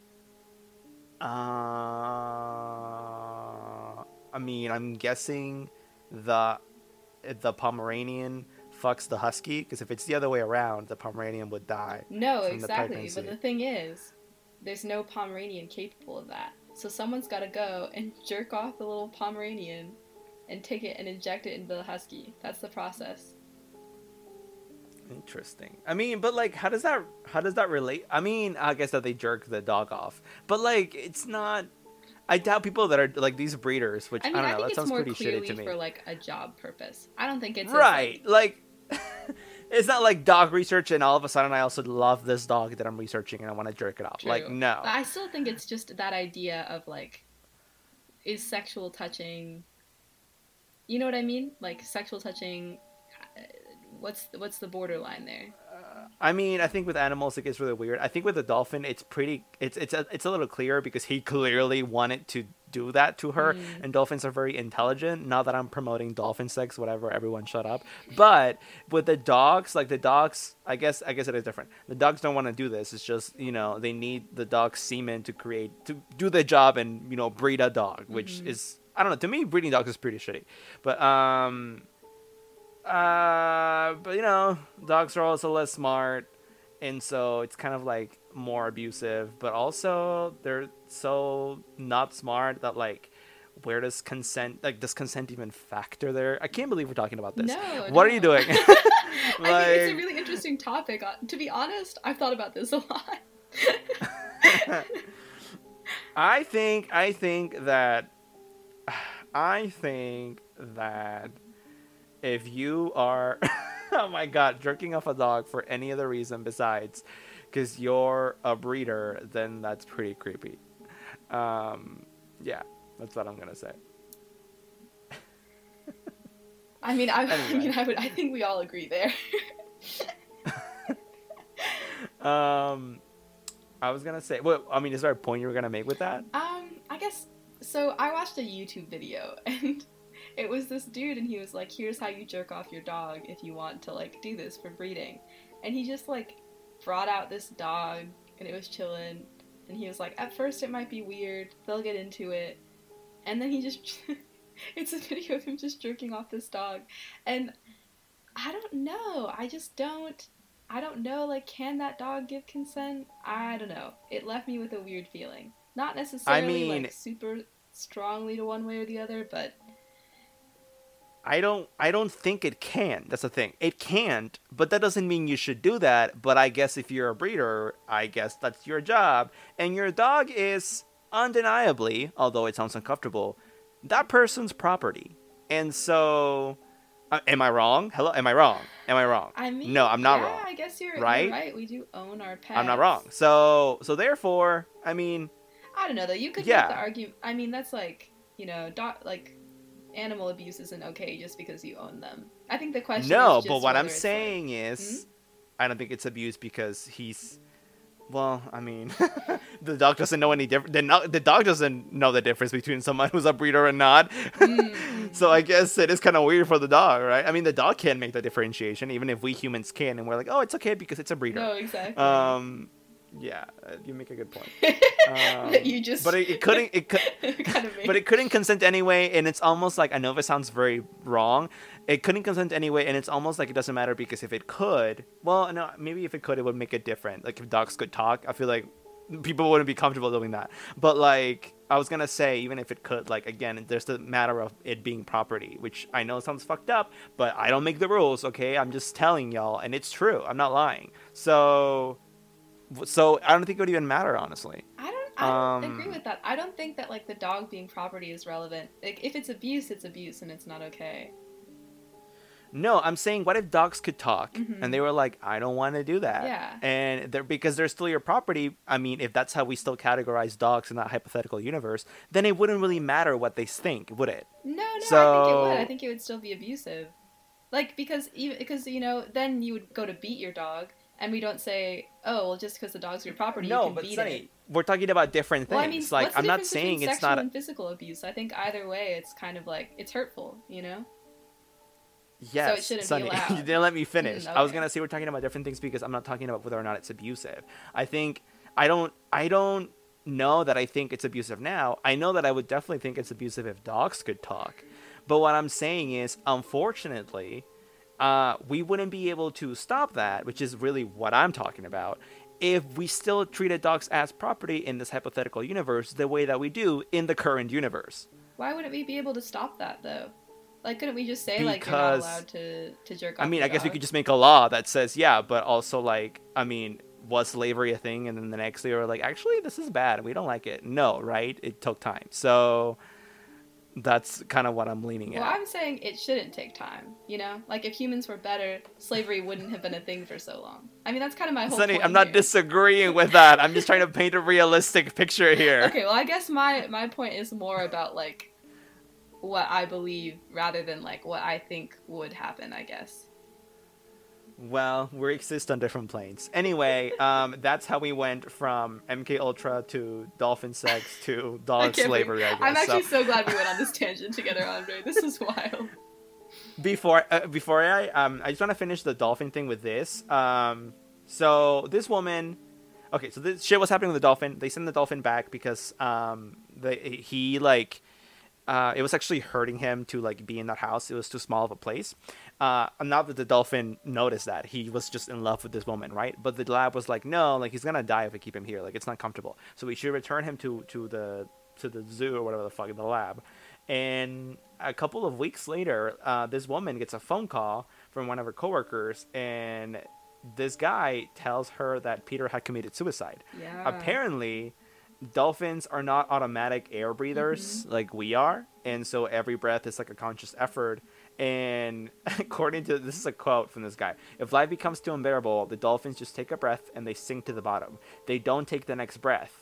Speaker 1: I mean, I'm guessing the Pomeranian fucks the Husky, because if it's the other way around, the Pomeranian would die.
Speaker 2: No, exactly. But the thing is, there's no Pomeranian capable of that. So someone's got to go and jerk off the little Pomeranian and take it and inject it into the Husky. That's the process.
Speaker 1: Interesting. I mean, but like, how does that relate? I mean, I guess that they jerk the dog off, but like, it's not. I doubt people that are like these breeders, which I don't know, that sounds pretty shitty to me.
Speaker 2: For like a job purpose. I don't think it's
Speaker 1: right. Like it's not like dog research, and all of a sudden I also love this dog that I'm researching and I want to jerk it off. True. Like, no.
Speaker 2: But I still think it's just that idea of like, is sexual touching? You know what I mean? Like sexual touching. What's the borderline there?
Speaker 1: I mean, I think with animals it gets really weird. I think with the dolphin, it's a little clearer because he clearly wanted to do that to her, and dolphins are very intelligent. Not that I'm promoting dolphin sex, whatever. Everyone, shut up. But with the dogs, I guess it is different. The dogs don't want to do this. It's just, you know, they need the dog's semen to do the job and, you know, breed a dog, which is, I don't know. To me, breeding dogs is pretty shitty. But you know, dogs are also less smart, and so it's kind of like more abusive, but also they're so not smart that like, where does consent even factor there? I can't believe we're talking about this.
Speaker 2: No,
Speaker 1: what are you doing?
Speaker 2: I think it's a really interesting topic. To be honest, I've thought about this a lot.
Speaker 1: I think that if you are, oh my god, jerking off a dog for any other reason besides because you're a breeder, then that's pretty creepy. Yeah, that's what I'm gonna say.
Speaker 2: I think we all agree there.
Speaker 1: I was gonna say, well, I mean, is there a point you were gonna make with that?
Speaker 2: I guess so. I watched a YouTube video and it was this dude, and he was like, here's how you jerk off your dog if you want to, like, do this for breeding. And he just, like, brought out this dog, and it was chilling. And he was like, at first it might be weird. They'll get into it. And then he just... it's a video of him just jerking off this dog. And I don't know. I don't know, like, can that dog give consent? I don't know. It left me with a weird feeling. Not necessarily, like, super strongly to one way or the other, but...
Speaker 1: I don't think it can. That's the thing. It can't, but that doesn't mean you should do that. But I guess if you're a breeder, I guess that's your job. And your dog is undeniably, although it sounds uncomfortable, that person's property. And so, am I wrong? Hello, am I wrong? Am I wrong?
Speaker 2: I
Speaker 1: No,
Speaker 2: mean,
Speaker 1: I'm not
Speaker 2: yeah,
Speaker 1: wrong.
Speaker 2: I guess you're
Speaker 1: Right?
Speaker 2: right. We do own our
Speaker 1: I'm not wrong.
Speaker 2: pets.
Speaker 1: So therefore, I mean,
Speaker 2: I don't know though. You could make the
Speaker 1: yeah.
Speaker 2: argument. I mean, that's like like animal abuse isn't okay just because you own them. I think the question is
Speaker 1: No, but
Speaker 2: just
Speaker 1: what
Speaker 2: whether
Speaker 1: I'm
Speaker 2: it's like,
Speaker 1: saying
Speaker 2: hmm?
Speaker 1: is, I don't think it's abuse because he's. Well, I mean, the dog doesn't know any different. The dog doesn't know the difference between someone who's a breeder and not. So I
Speaker 2: Mm-hmm.
Speaker 1: guess it is kind of weird for the dog, right? I mean, the dog can make the differentiation, even if we humans can, and we're like, oh, it's okay because it's a breeder.
Speaker 2: No, exactly.
Speaker 1: Um, yeah, you make a good point.
Speaker 2: That you
Speaker 1: But
Speaker 2: just
Speaker 1: it couldn't. It could.
Speaker 2: kind of
Speaker 1: But
Speaker 2: made.
Speaker 1: it couldn't consent anyway, and it's almost like, I know this sounds very wrong. It couldn't consent anyway, and it's almost like it doesn't matter because if it could, well, no, maybe if it could, it would make it different. Like if dogs could talk, I feel like people wouldn't be comfortable doing that. But like I was gonna say, even if it could, like again, there's the matter of it being property, which I know sounds fucked up, but I don't make the rules. Okay, I'm just telling y'all, and it's true. I'm not lying. So I don't think it would even matter, honestly.
Speaker 2: I don't agree with that. I don't think that like the dog being property is relevant. Like if it's abuse and it's not okay.
Speaker 1: No, I'm saying, what if dogs could talk and
Speaker 2: Mm-hmm.
Speaker 1: they were like, I don't want to do that,
Speaker 2: Yeah.
Speaker 1: and because they're still your property. I mean, if that's how we still categorize dogs in that hypothetical universe, then it wouldn't really matter what they think, would it?
Speaker 2: No, I think it would. I
Speaker 1: So
Speaker 2: think it would still be abusive. Like because then you would go to beat your dog, and we don't say, oh well, just because the dog's your property, you
Speaker 1: no,
Speaker 2: can
Speaker 1: but
Speaker 2: beat it.
Speaker 1: Sunny, we're talking about different
Speaker 2: Well, I mean,
Speaker 1: things. Like
Speaker 2: what's the
Speaker 1: I'm not
Speaker 2: difference between
Speaker 1: saying it's
Speaker 2: sexual
Speaker 1: not.
Speaker 2: and physical abuse? I think either way, it's kind of like it's hurtful. So it
Speaker 1: Yes,
Speaker 2: shouldn't be
Speaker 1: Sunny, you
Speaker 2: allowed.
Speaker 1: didn't let me finish. I was
Speaker 2: Okay.
Speaker 1: gonna say we're talking about different things because I'm not talking about whether or not it's abusive. I think I don't know that I think it's abusive now. I know that I would definitely think it's abusive if dogs could talk. But what I'm saying is, unfortunately, we wouldn't be able to stop that, which is really what I'm talking about, if we still treated dogs as property in this hypothetical universe the way that we do in the current universe.
Speaker 2: Why wouldn't we be able to stop that though? Like, couldn't we just say like you're not
Speaker 1: Because
Speaker 2: allowed to jerk
Speaker 1: I
Speaker 2: off
Speaker 1: mean,
Speaker 2: your
Speaker 1: I guess we
Speaker 2: dog?
Speaker 1: could just make a law that says, yeah, but also like, I mean, was slavery a thing? And then the next day, we're like, actually, this is bad. We don't like it. No, right? It took time. So that's kind of what I'm leaning
Speaker 2: Well,
Speaker 1: at.
Speaker 2: I'm saying it shouldn't take time. Like if humans were better, slavery wouldn't have been a thing for so long. I mean, that's kind of my whole
Speaker 1: Sunny,
Speaker 2: point
Speaker 1: I'm not
Speaker 2: here.
Speaker 1: disagreeing with that. I'm just trying to paint a realistic picture here.
Speaker 2: Okay, well, I guess my point is more about like what I believe rather than like what I think would happen, I guess.
Speaker 1: Well, we exist on different planes. Anyway, that's how we went from MK Ultra to dolphin sex to
Speaker 2: I
Speaker 1: dog
Speaker 2: can't believe
Speaker 1: slavery, I
Speaker 2: I'm
Speaker 1: guess. So
Speaker 2: actually so glad we went on this tangent together, Andre. This is wild.
Speaker 1: before I just want to finish the dolphin thing with this. So this woman, okay, so this shit was happening with the dolphin. They sent the dolphin back because he like it was actually hurting him to like be in that house. It was too small of a place. Not that the dolphin noticed that, he was just in love with this woman, right? But the lab was like, no, like he's gonna die if we keep him here. Like it's not comfortable. So we should return him to the zoo or whatever the fuck, in the lab. And a couple of weeks later, this woman gets a phone call from one of her coworkers, and this guy tells her that Peter had committed suicide.
Speaker 2: Yeah.
Speaker 1: Apparently, dolphins are not automatic air
Speaker 2: Mm-hmm.
Speaker 1: breathers like we are, and so every breath is like a conscious effort. And according to, this is a quote from this guy, if life becomes too unbearable, the dolphins just take a breath and they sink to the bottom. They don't take the next breath.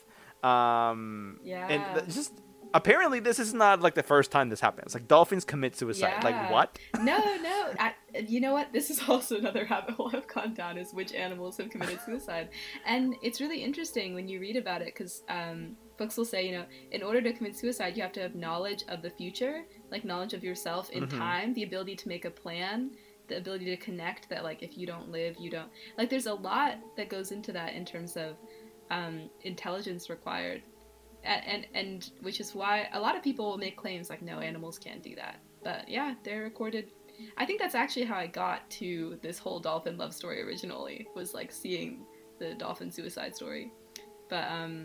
Speaker 1: And
Speaker 2: Yeah.
Speaker 1: just apparently this is not like the first time this happens. Like dolphins commit suicide. Like
Speaker 2: Yeah.
Speaker 1: what?
Speaker 2: No, no. You know what? This is also another rabbit hole I've gone down, is which animals have committed suicide. And it's really interesting when you read about it because books will say, in order to commit suicide, you have to have knowledge of the future, like knowledge of yourself in
Speaker 1: Mm-hmm.
Speaker 2: time, the ability to make a plan, the ability to connect that, like, if you don't live, you don't. Like, there's a lot that goes into that in terms of intelligence required. And which is why a lot of people will make claims like, no, animals can't do that. But yeah, they're recorded. I think that's actually how I got to this whole dolphin love story originally, was like seeing the dolphin suicide story. But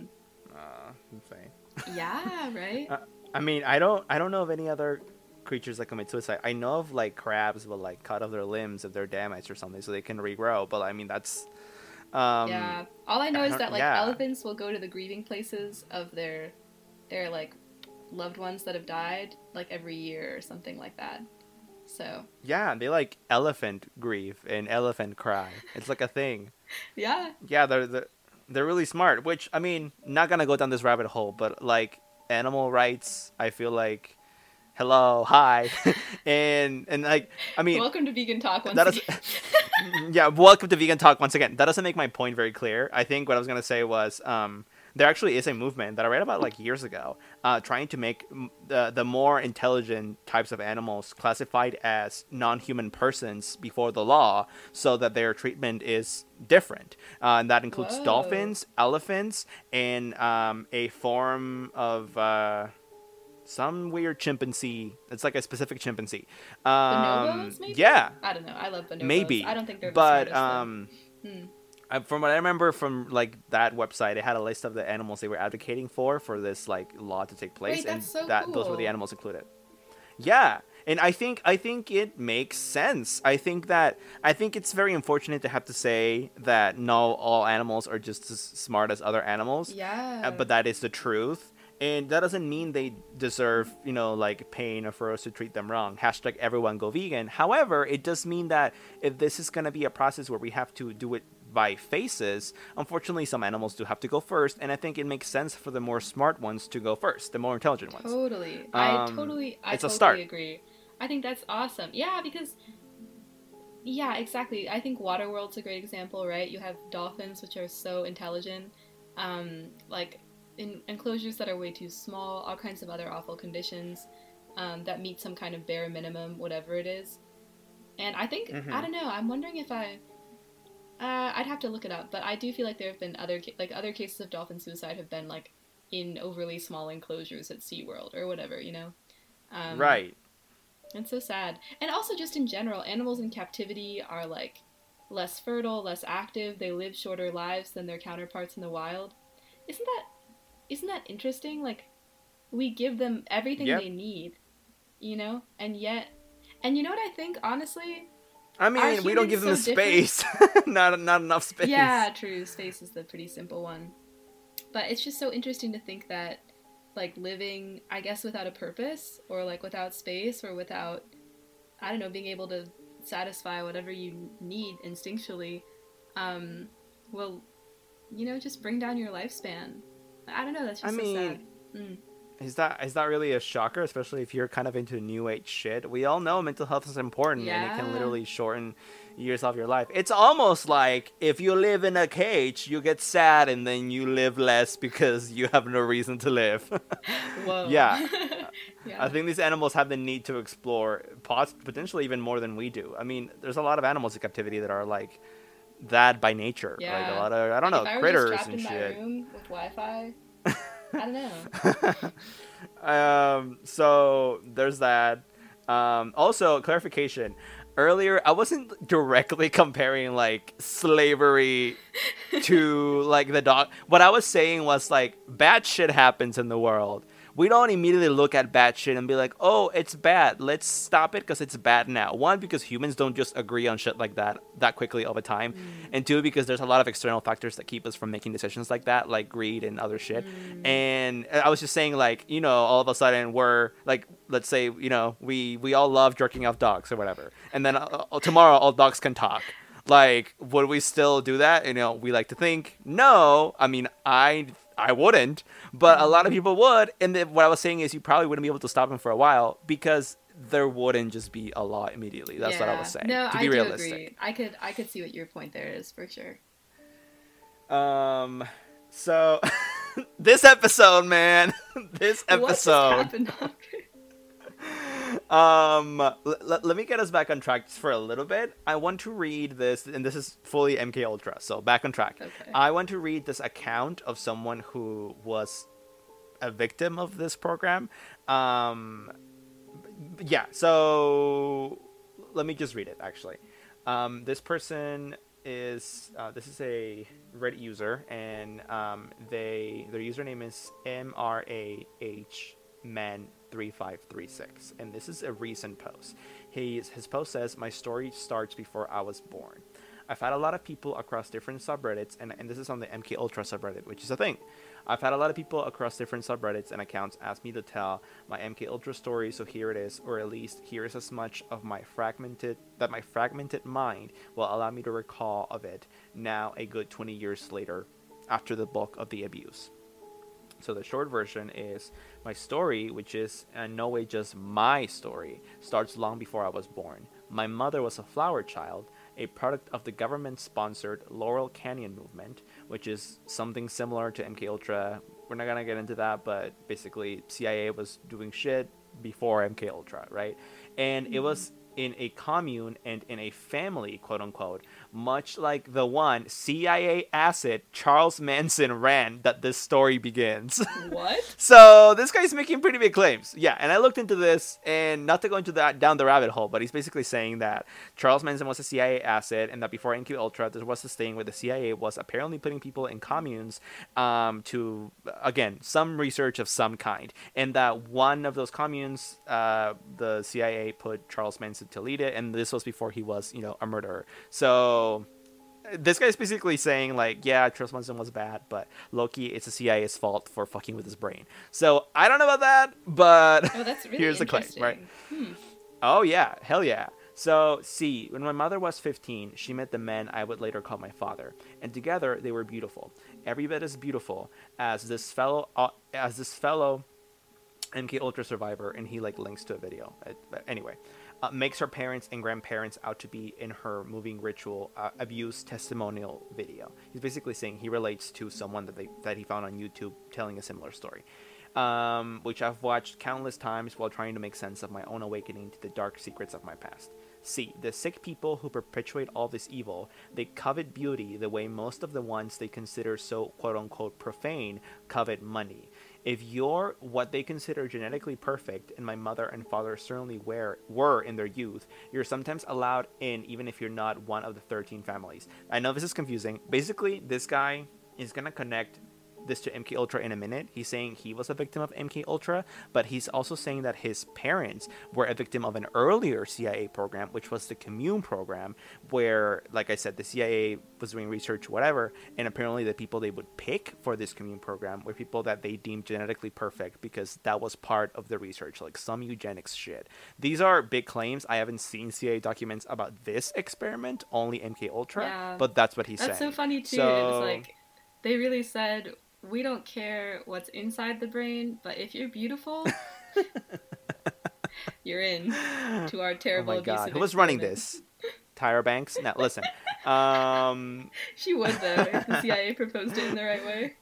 Speaker 1: Insane.
Speaker 2: yeah, right?
Speaker 1: I mean, I don't know of any other creatures that commit suicide. I know of like crabs will like cut off their limbs if they're damaged or something, so they can regrow. But I mean, that's
Speaker 2: Yeah. All I know
Speaker 1: I
Speaker 2: is
Speaker 1: don't,
Speaker 2: that like
Speaker 1: yeah.
Speaker 2: elephants will go to the grieving places of their their like loved ones that have died like every year or something like that. So
Speaker 1: Yeah, they like elephant grieve and elephant cry. It's like a thing.
Speaker 2: yeah,
Speaker 1: Yeah, they're really smart. Which I mean, not gonna go down this rabbit hole, but like animal rights, I feel like hello, hi, and like I mean
Speaker 2: welcome to Vegan Talk once
Speaker 1: that is
Speaker 2: again.
Speaker 1: yeah. Welcome to Vegan Talk once again. That doesn't make my point very clear. I think what I was gonna say was there actually is a movement that I read about like years ago, trying to make the more intelligent types of animals classified as non-human persons before the law, so that their treatment is different. And that includes
Speaker 2: Whoa.
Speaker 1: dolphins, elephants, and a form of some weird chimpanzee. It's like a specific chimpanzee.
Speaker 2: Bonobos, maybe?
Speaker 1: Yeah,
Speaker 2: I don't know. I love bonobos. I
Speaker 1: maybe,
Speaker 2: don't think they're the
Speaker 1: but
Speaker 2: smartest though. Hmm.
Speaker 1: from what I remember from like that website, it had a list of the animals they were advocating for this like law to take place,
Speaker 2: Wait, that's
Speaker 1: and
Speaker 2: so
Speaker 1: that those were the
Speaker 2: cool.
Speaker 1: animals included. Yeah, and I think it makes sense. I think it's very unfortunate to have to say that no, all animals are just as smart as other animals,
Speaker 2: Yeah.
Speaker 1: but that is the truth. And that doesn't mean they deserve, like pain or for us to treat them wrong. Hashtag everyone go vegan. However, it does mean that if this is going to be a process where we have to do it by phases, unfortunately, some animals do have to go first. And I think it makes sense for the more smart ones to go first, the more intelligent ones.
Speaker 2: Totally.
Speaker 1: Um,
Speaker 2: I
Speaker 1: it's a
Speaker 2: totally
Speaker 1: start.
Speaker 2: agree. I think that's awesome. Yeah, because yeah, exactly. I think Waterworld's a great example, right? You have dolphins which are so intelligent. Like in enclosures that are way too small, all kinds of other awful conditions that meet some kind of bare minimum, whatever it is. And I think I
Speaker 1: Hmm.
Speaker 2: don't know. I'm wondering if I'd have to look it up, but I do feel like there have been other cases of dolphin suicide have been like in overly small enclosures at SeaWorld or whatever, you know. Um,
Speaker 1: Right.
Speaker 2: it's so sad. And also just in general, animals in captivity are like less fertile, less active. They live shorter lives than their counterparts in the wild. Isn't that isn't that interesting? Like we give them everything they
Speaker 1: Yep.
Speaker 2: need, you know? And you know what I think honestly?
Speaker 1: I
Speaker 2: Are
Speaker 1: mean, we don't
Speaker 2: humans
Speaker 1: give them the
Speaker 2: so different?
Speaker 1: space. Not enough space.
Speaker 2: Yeah, true. Space is the pretty simple one. But it's just so interesting to think that like living, I guess, without a purpose or like without space or without, I don't know, being able to satisfy whatever you need instinctually, um, will, just bring down your lifespan. I don't know, that's
Speaker 1: I
Speaker 2: just so sad.
Speaker 1: mean,
Speaker 2: Mm.
Speaker 1: is that really a shocker, especially if you're kind of into new age shit? We all know mental health is important and it can
Speaker 2: Yeah.
Speaker 1: literally shorten years of your life. It's almost like if you live in a cage, you get sad and then you live less because you have no reason to live.
Speaker 2: Whoa.
Speaker 1: Yeah. I
Speaker 2: Yeah.
Speaker 1: think these animals have the need to explore, potentially even more than we do. I mean, there's a lot of animals in captivity that are like that by nature, like a
Speaker 2: Yeah.
Speaker 1: lot of I don't
Speaker 2: Like if
Speaker 1: know
Speaker 2: I were just
Speaker 1: critters
Speaker 2: trapped
Speaker 1: and
Speaker 2: in my
Speaker 1: shit.
Speaker 2: room with Wi-Fi, I don't know.
Speaker 1: So there's that. Also, clarification. Earlier, I wasn't directly comparing like slavery to like the dog. What I was saying was like bad shit happens in the world. We don't immediately look at bad shit and be like, "Oh, it's bad. Let's stop it because it's bad now." One, because humans don't just agree on shit like that quickly all the time,
Speaker 2: Mm.
Speaker 1: and two, because there's a lot of external factors that keep us from making decisions like that, like greed and other shit.
Speaker 2: Mm.
Speaker 1: And I was just saying, like, all of a sudden we're like, let's say, we all love jerking off dogs or whatever, and then tomorrow all dogs can talk. Like, would we still do that? We like to think no. I mean, I wouldn't, but a lot of
Speaker 2: Mm.
Speaker 1: people would. And what I was saying is, you probably wouldn't be able to stop him for a while because there wouldn't just be a law immediately. That's what I was
Speaker 2: Yeah.
Speaker 1: saying.
Speaker 2: No,
Speaker 1: To
Speaker 2: I
Speaker 1: be
Speaker 2: do
Speaker 1: realistic.
Speaker 2: agree. I could see what your point there is for sure.
Speaker 1: Um. So, this episode, man, this
Speaker 2: What just
Speaker 1: episode.
Speaker 2: happened, Andre?
Speaker 1: Let me get us back on track just for a little bit. I want to read this, and this is fully MK Ultra. So back on track.
Speaker 2: Okay.
Speaker 1: I want to read this account of someone who was a victim of this program. Um, yeah. So let me just read it. Actually, this person is this is a Reddit user, and their username is MRAH man3536, and this is a recent post. His post says, "My story starts before I was born. I've had a lot of people across different subreddits, and this is on the MK Ultra subreddit, which is a thing. I've had a lot of people across different subreddits and accounts ask me to tell my MK Ultra story, so here it is, or at least here is as much of my fragmented mind will allow me to recall of it now a good 20 years later after the bulk of the abuse. So the short version is my story, which is in no way just my story, starts long before I was born. My mother was a flower child, a product of the government-sponsored Laurel Canyon movement, which is something similar to MK Ultra. We're not gonna get into that, but basically CIA was doing shit before MK Ultra, right? And it was in a commune and in a family, quote unquote, much like the one CIA asset Charles Manson ran that this story begins.
Speaker 2: What?
Speaker 1: So this guy's making pretty big claims. Yeah, and I looked into this, and not to go into that down the rabbit hole, but he's basically saying that Charles Manson was a CIA asset, and that before MK Ultra, there was this thing where the CIA was apparently putting people in communes to, again, some research of some kind, and that one of those communes, the CIA put Charles Manson to lead it, and this was before he was, a murderer. So this guy's basically saying, like, yeah, Charles Manson was bad, but low-key, it's the CIA's fault for fucking with his brain. So I don't know about that, but
Speaker 2: that's really
Speaker 1: here's the claim, right?
Speaker 2: Hmm.
Speaker 1: Oh yeah, hell yeah. So, see, when my mother was 15, she met the man I would later call my father, and together they were beautiful. Every bit as beautiful as this fellow MK Ultra survivor, and he links to a video. Anyway, makes her parents and grandparents out to be in her moving ritual abuse testimonial video. He's basically saying he relates to someone that he found on YouTube telling a similar story, which I've watched countless times while trying to make sense of my own awakening to the dark secrets of my past. See, the sick people who perpetuate all this evil, they covet beauty the way most of the ones they consider so quote-unquote profane covet money. If you're what they consider genetically perfect, and my mother and father certainly were in their youth, you're sometimes allowed in even if you're not one of the 13 families. I know this is confusing. Basically, this guy is going to connect this to MK Ultra in a minute. He's saying he was a victim of MK Ultra, but he's also saying that his parents were a victim of an earlier CIA program, which was the Commune program, where, like I said, the CIA was doing research, whatever, and apparently the people they would pick for this Commune program were people that they deemed genetically perfect because that was part of the research, like some eugenics shit. These are big claims. I haven't seen CIA documents about this experiment, only MK Ultra,
Speaker 2: Yeah.
Speaker 1: but that's what he's saying.
Speaker 2: That's so funny too. It's like they really said, we don't care what's inside the brain, but if you're beautiful, you're in to our terrible abusive
Speaker 1: God. Who was running this? Tyra Banks? Now, listen.
Speaker 2: She would, though, if the CIA proposed it in the right way.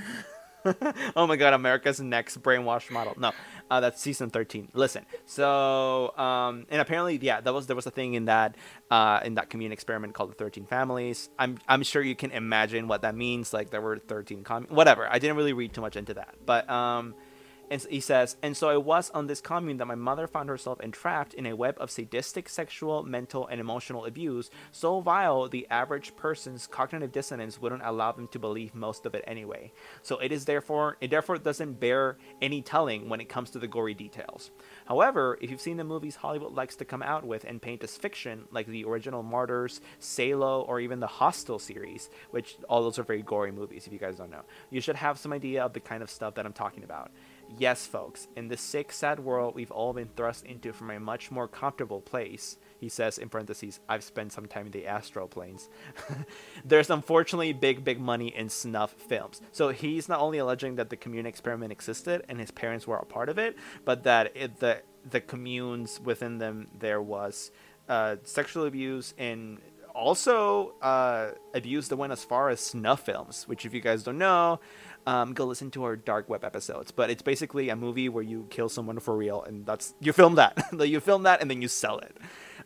Speaker 1: Oh my God, America's next brainwashed model. No, that's season 13. Listen, so and apparently, yeah, there was a thing in that Commune experiment called the 13 Families. I'm sure you can imagine what that means. Like there were 13 whatever. I didn't really read too much into that, but and he says, and so it was on this commune that my mother found herself entrapped in a web of sadistic sexual, mental, and emotional abuse, so vile the average person's cognitive dissonance wouldn't allow them to believe most of it anyway. So it therefore doesn't bear any telling when it comes to the gory details. However, if you've seen the movies Hollywood likes to come out with and paint as fiction, like the original Martyrs, Salo, or even the Hostel series, which all those are very gory movies if you guys don't know, you should have some idea of the kind of stuff that I'm talking about. Yes, folks, in the sick, sad world we've all been thrust into from a much more comfortable place, he says in parentheses, I've spent some time in the astral planes, there's unfortunately big money in snuff films. So he's not only alleging that the Commune experiment existed and his parents were a part of it, but that the communes within them there was sexual abuse and also abuse that went as far as snuff films, which if you guys don't know, go listen to our dark web episodes. But it's basically a movie where you kill someone for real, and you film that. You film that and then you sell it,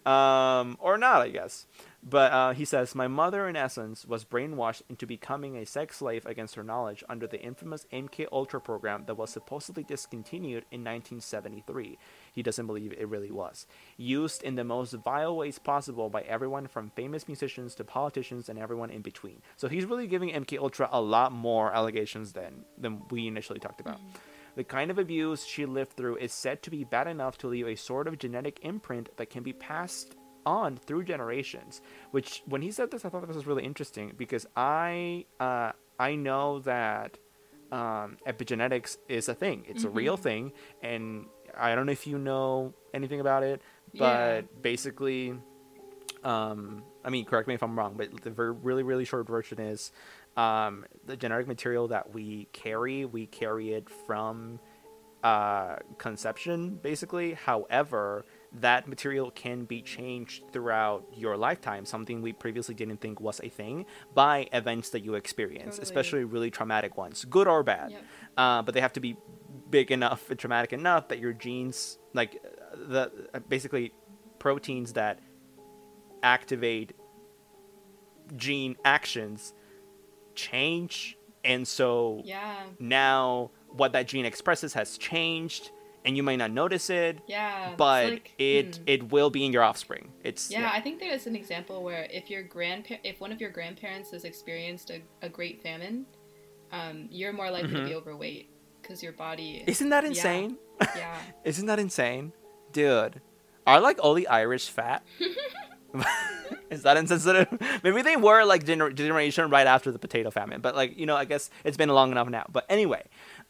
Speaker 1: or not, I guess. But he says, my mother, in essence, was brainwashed into becoming a sex slave against her knowledge under the infamous MK Ultra program that was supposedly discontinued in 1973. He doesn't believe it really was. Used in the most vile ways possible by everyone from famous musicians to politicians and everyone in between. So he's really giving MK Ultra a lot more allegations than we initially talked about. The kind of abuse she lived through is said to be bad enough to leave a sort of genetic imprint that can be passed on through generations. Which, when he said this, I thought this was really interesting, because I know that epigenetics is a thing. It's a real thing, and I don't know if you know anything about it, but basically, I mean, correct me if I'm wrong, but the really, really short version is, the genetic material that we carry it from conception, basically. However, that material can be changed throughout your lifetime, something we previously didn't think was a thing, by events that you experience, especially really traumatic ones, good or bad. But they have to be big enough and traumatic enough that your genes, like the basically proteins that activate gene actions, change, and so now what that gene expresses has changed, and you might not notice it, but like, it will be in your offspring. It's
Speaker 2: I think there's an example where if one of your grandparents has experienced a great famine, you're more likely to be overweight because your body.
Speaker 1: Isn't that insane? Isn't that insane, dude? Are like all the Irish fat? Is that insensitive? Maybe they were like generation right after the potato famine, but like, I guess it's been long enough now. But anyway,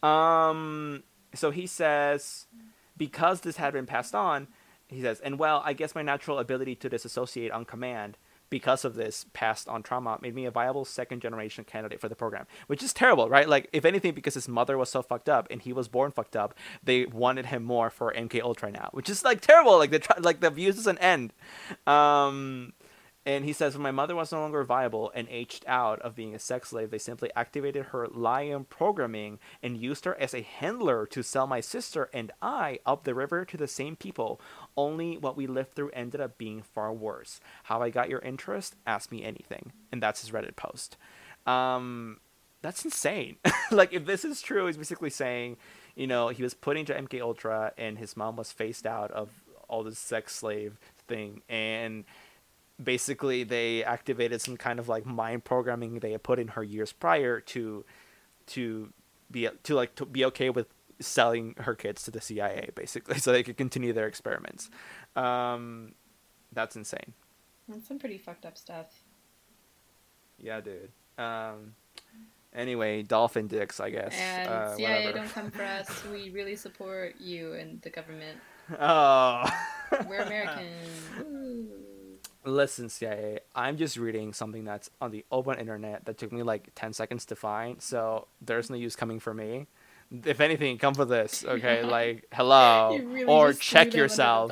Speaker 1: so he says, because this had been passed on, he says, and well, I guess my natural ability to disassociate on command because of this passed on trauma made me a viable second generation candidate for the program, which is terrible, right? Like, if anything, because his mother was so fucked up and he was born fucked up, they wanted him more for MK Ultra now, which is like terrible. Like the abuse doesn't end. And he says, when my mother was no longer viable and aged out of being a sex slave, they simply activated her lion programming and used her as a handler to sell my sister and I up the river to the same people. Only what we lived through ended up being far worse. How I got your interest? Ask me anything. And that's his Reddit post. That's insane. Like, if this is true, he's basically saying, he was put into MK Ultra and his mom was phased out of all this sex slave thing, and basically they activated some kind of like mind programming they had put in her years prior to be okay with selling her kids to the CIA, basically, so they could continue their experiments. That's insane.
Speaker 2: That's some pretty fucked up stuff.
Speaker 1: Yeah, dude. Anyway, dolphin dicks, I guess.
Speaker 2: And CIA, don't come for us. We really support you and the government.
Speaker 1: Oh.
Speaker 2: We're American. Woo.
Speaker 1: Listen, CIA, I'm just reading something that's on the open internet that took me like 10 seconds to find, so there's no use coming for me. If anything, come for this, okay? Like, hello.
Speaker 2: Really,
Speaker 1: or check yourself.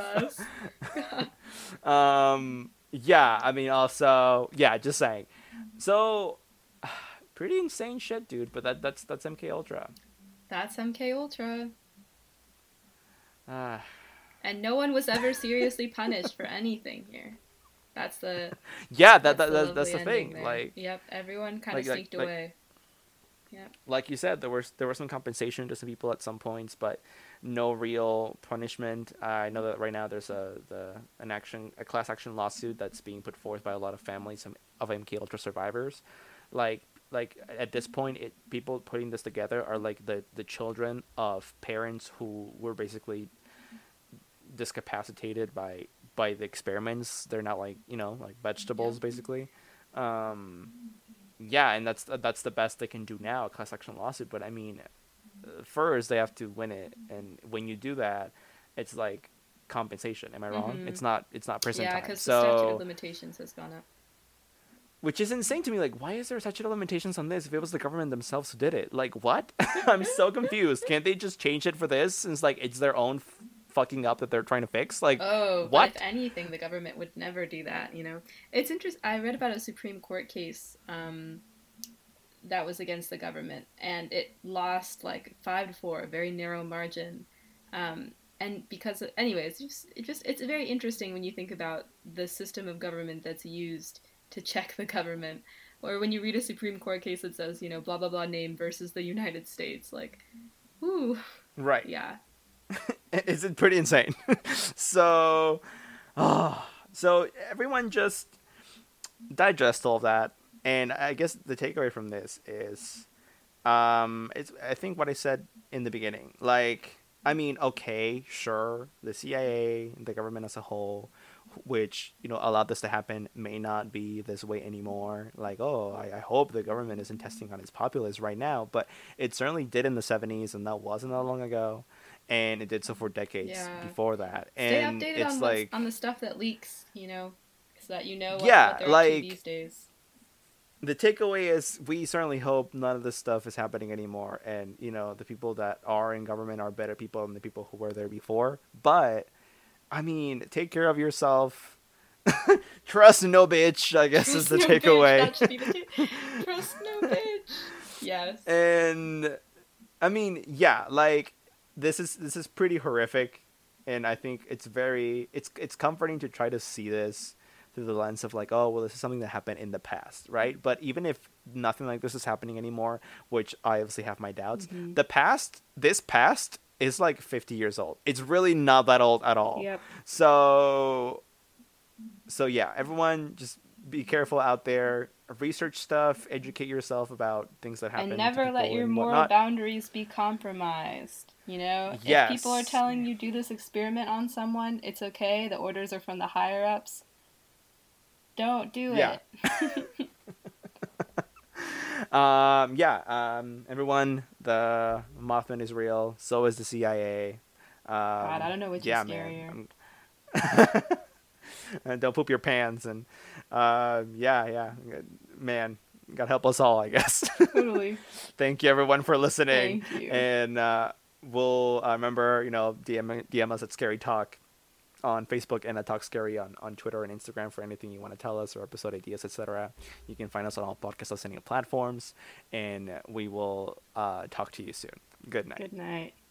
Speaker 1: Yeah, I mean, also, yeah, just saying. So, pretty insane shit, dude, but that's MK Ultra.
Speaker 2: That's MK Ultra. And no one was ever seriously punished for anything here. That's the
Speaker 1: that's the thing.
Speaker 2: There.
Speaker 1: Like,
Speaker 2: yep, everyone kind of sneaked away. Yep.
Speaker 1: Like you said, there was some compensation to some people at some points, but no real punishment. I know that right now there's a class action lawsuit that's being put forth by a lot of families of MK Ultra survivors. Like at this point, people putting this together are like the children of parents who were basically discapacitated by the experiments. They're not like vegetables, basically. Yeah, and that's the best they can do now, a class action lawsuit. But I mean, first they have to win it, and when you do that, it's like compensation. Am I wrong? It's not prison time.
Speaker 2: Yeah, because the statute of limitations has gone up.
Speaker 1: Which is insane to me. Like, why is there a statute of limitations on this if it was the government themselves who did it? Like, what? I'm so confused. Can't they just change it for this since like it's their own fucking up that they're trying to fix? Like, what?
Speaker 2: But if anything, the government would never do that. It's interesting. I read about a Supreme Court case that was against the government, and it lost like 5-4, a very narrow margin. And because, anyways, it's very interesting when you think about the system of government that's used to check the government, or when you read a Supreme Court case that says, blah blah blah name versus the United States, like, ooh,
Speaker 1: right,
Speaker 2: yeah.
Speaker 1: Is it pretty insane? So everyone just digest all that, and I guess the takeaway from this is, it's I think what I said in the beginning. Like, I mean, okay, sure, the CIA, the government as a whole, which allowed this to happen may not be this way anymore. Like, oh, I hope the government isn't testing on its populace right now, but it certainly did in the 70s, and that wasn't that long ago, and it did so for decades
Speaker 2: Yeah.
Speaker 1: before that.
Speaker 2: Stay
Speaker 1: And
Speaker 2: updated
Speaker 1: it's
Speaker 2: on
Speaker 1: like,
Speaker 2: the stuff that leaks, so that you know what
Speaker 1: yeah,
Speaker 2: they're up to
Speaker 1: like
Speaker 2: these days.
Speaker 1: the takeaway is we certainly hope none of this stuff is happening anymore, and the people that are in government are better people than the people who were there before. But I mean, take care of yourself. Trust no bitch, I guess, is
Speaker 2: Trust
Speaker 1: the
Speaker 2: no bitch.
Speaker 1: takeaway.
Speaker 2: That should be the Trust no bitch. Yes.
Speaker 1: And I mean, yeah, like this is pretty horrific, and I think it's comforting to try to see this through the lens of like, oh well, this is something that happened in the past, right? But even if nothing like this is happening anymore, which I obviously have my doubts,
Speaker 2: Mm-hmm.
Speaker 1: this past is like 50 years old. It's really not that old at all.
Speaker 2: Yep.
Speaker 1: So yeah, everyone just be careful out there. Research stuff, educate yourself about things that happen.
Speaker 2: And never
Speaker 1: to
Speaker 2: let
Speaker 1: people
Speaker 2: your
Speaker 1: and
Speaker 2: moral
Speaker 1: whatnot.
Speaker 2: boundaries be compromised.
Speaker 1: Yes.
Speaker 2: If people are telling you do this experiment on someone, it's okay. The orders are from the higher ups. Don't do
Speaker 1: Yeah.
Speaker 2: it.
Speaker 1: Everyone, the Mothman is real. So is the CIA.
Speaker 2: God, I don't know which is scarier.
Speaker 1: Man. And don't poop your pants. And yeah, man, God help us all, I guess.
Speaker 2: Totally.
Speaker 1: Thank you, everyone, for listening.
Speaker 2: Thank you.
Speaker 1: And we'll remember, DM us at Scary Talk on Facebook and at Talk Scary on Twitter and Instagram for anything you want to tell us or episode ideas, etc. You can find us on all podcast listening platforms, and we will talk to you soon. Good night.
Speaker 2: Good night.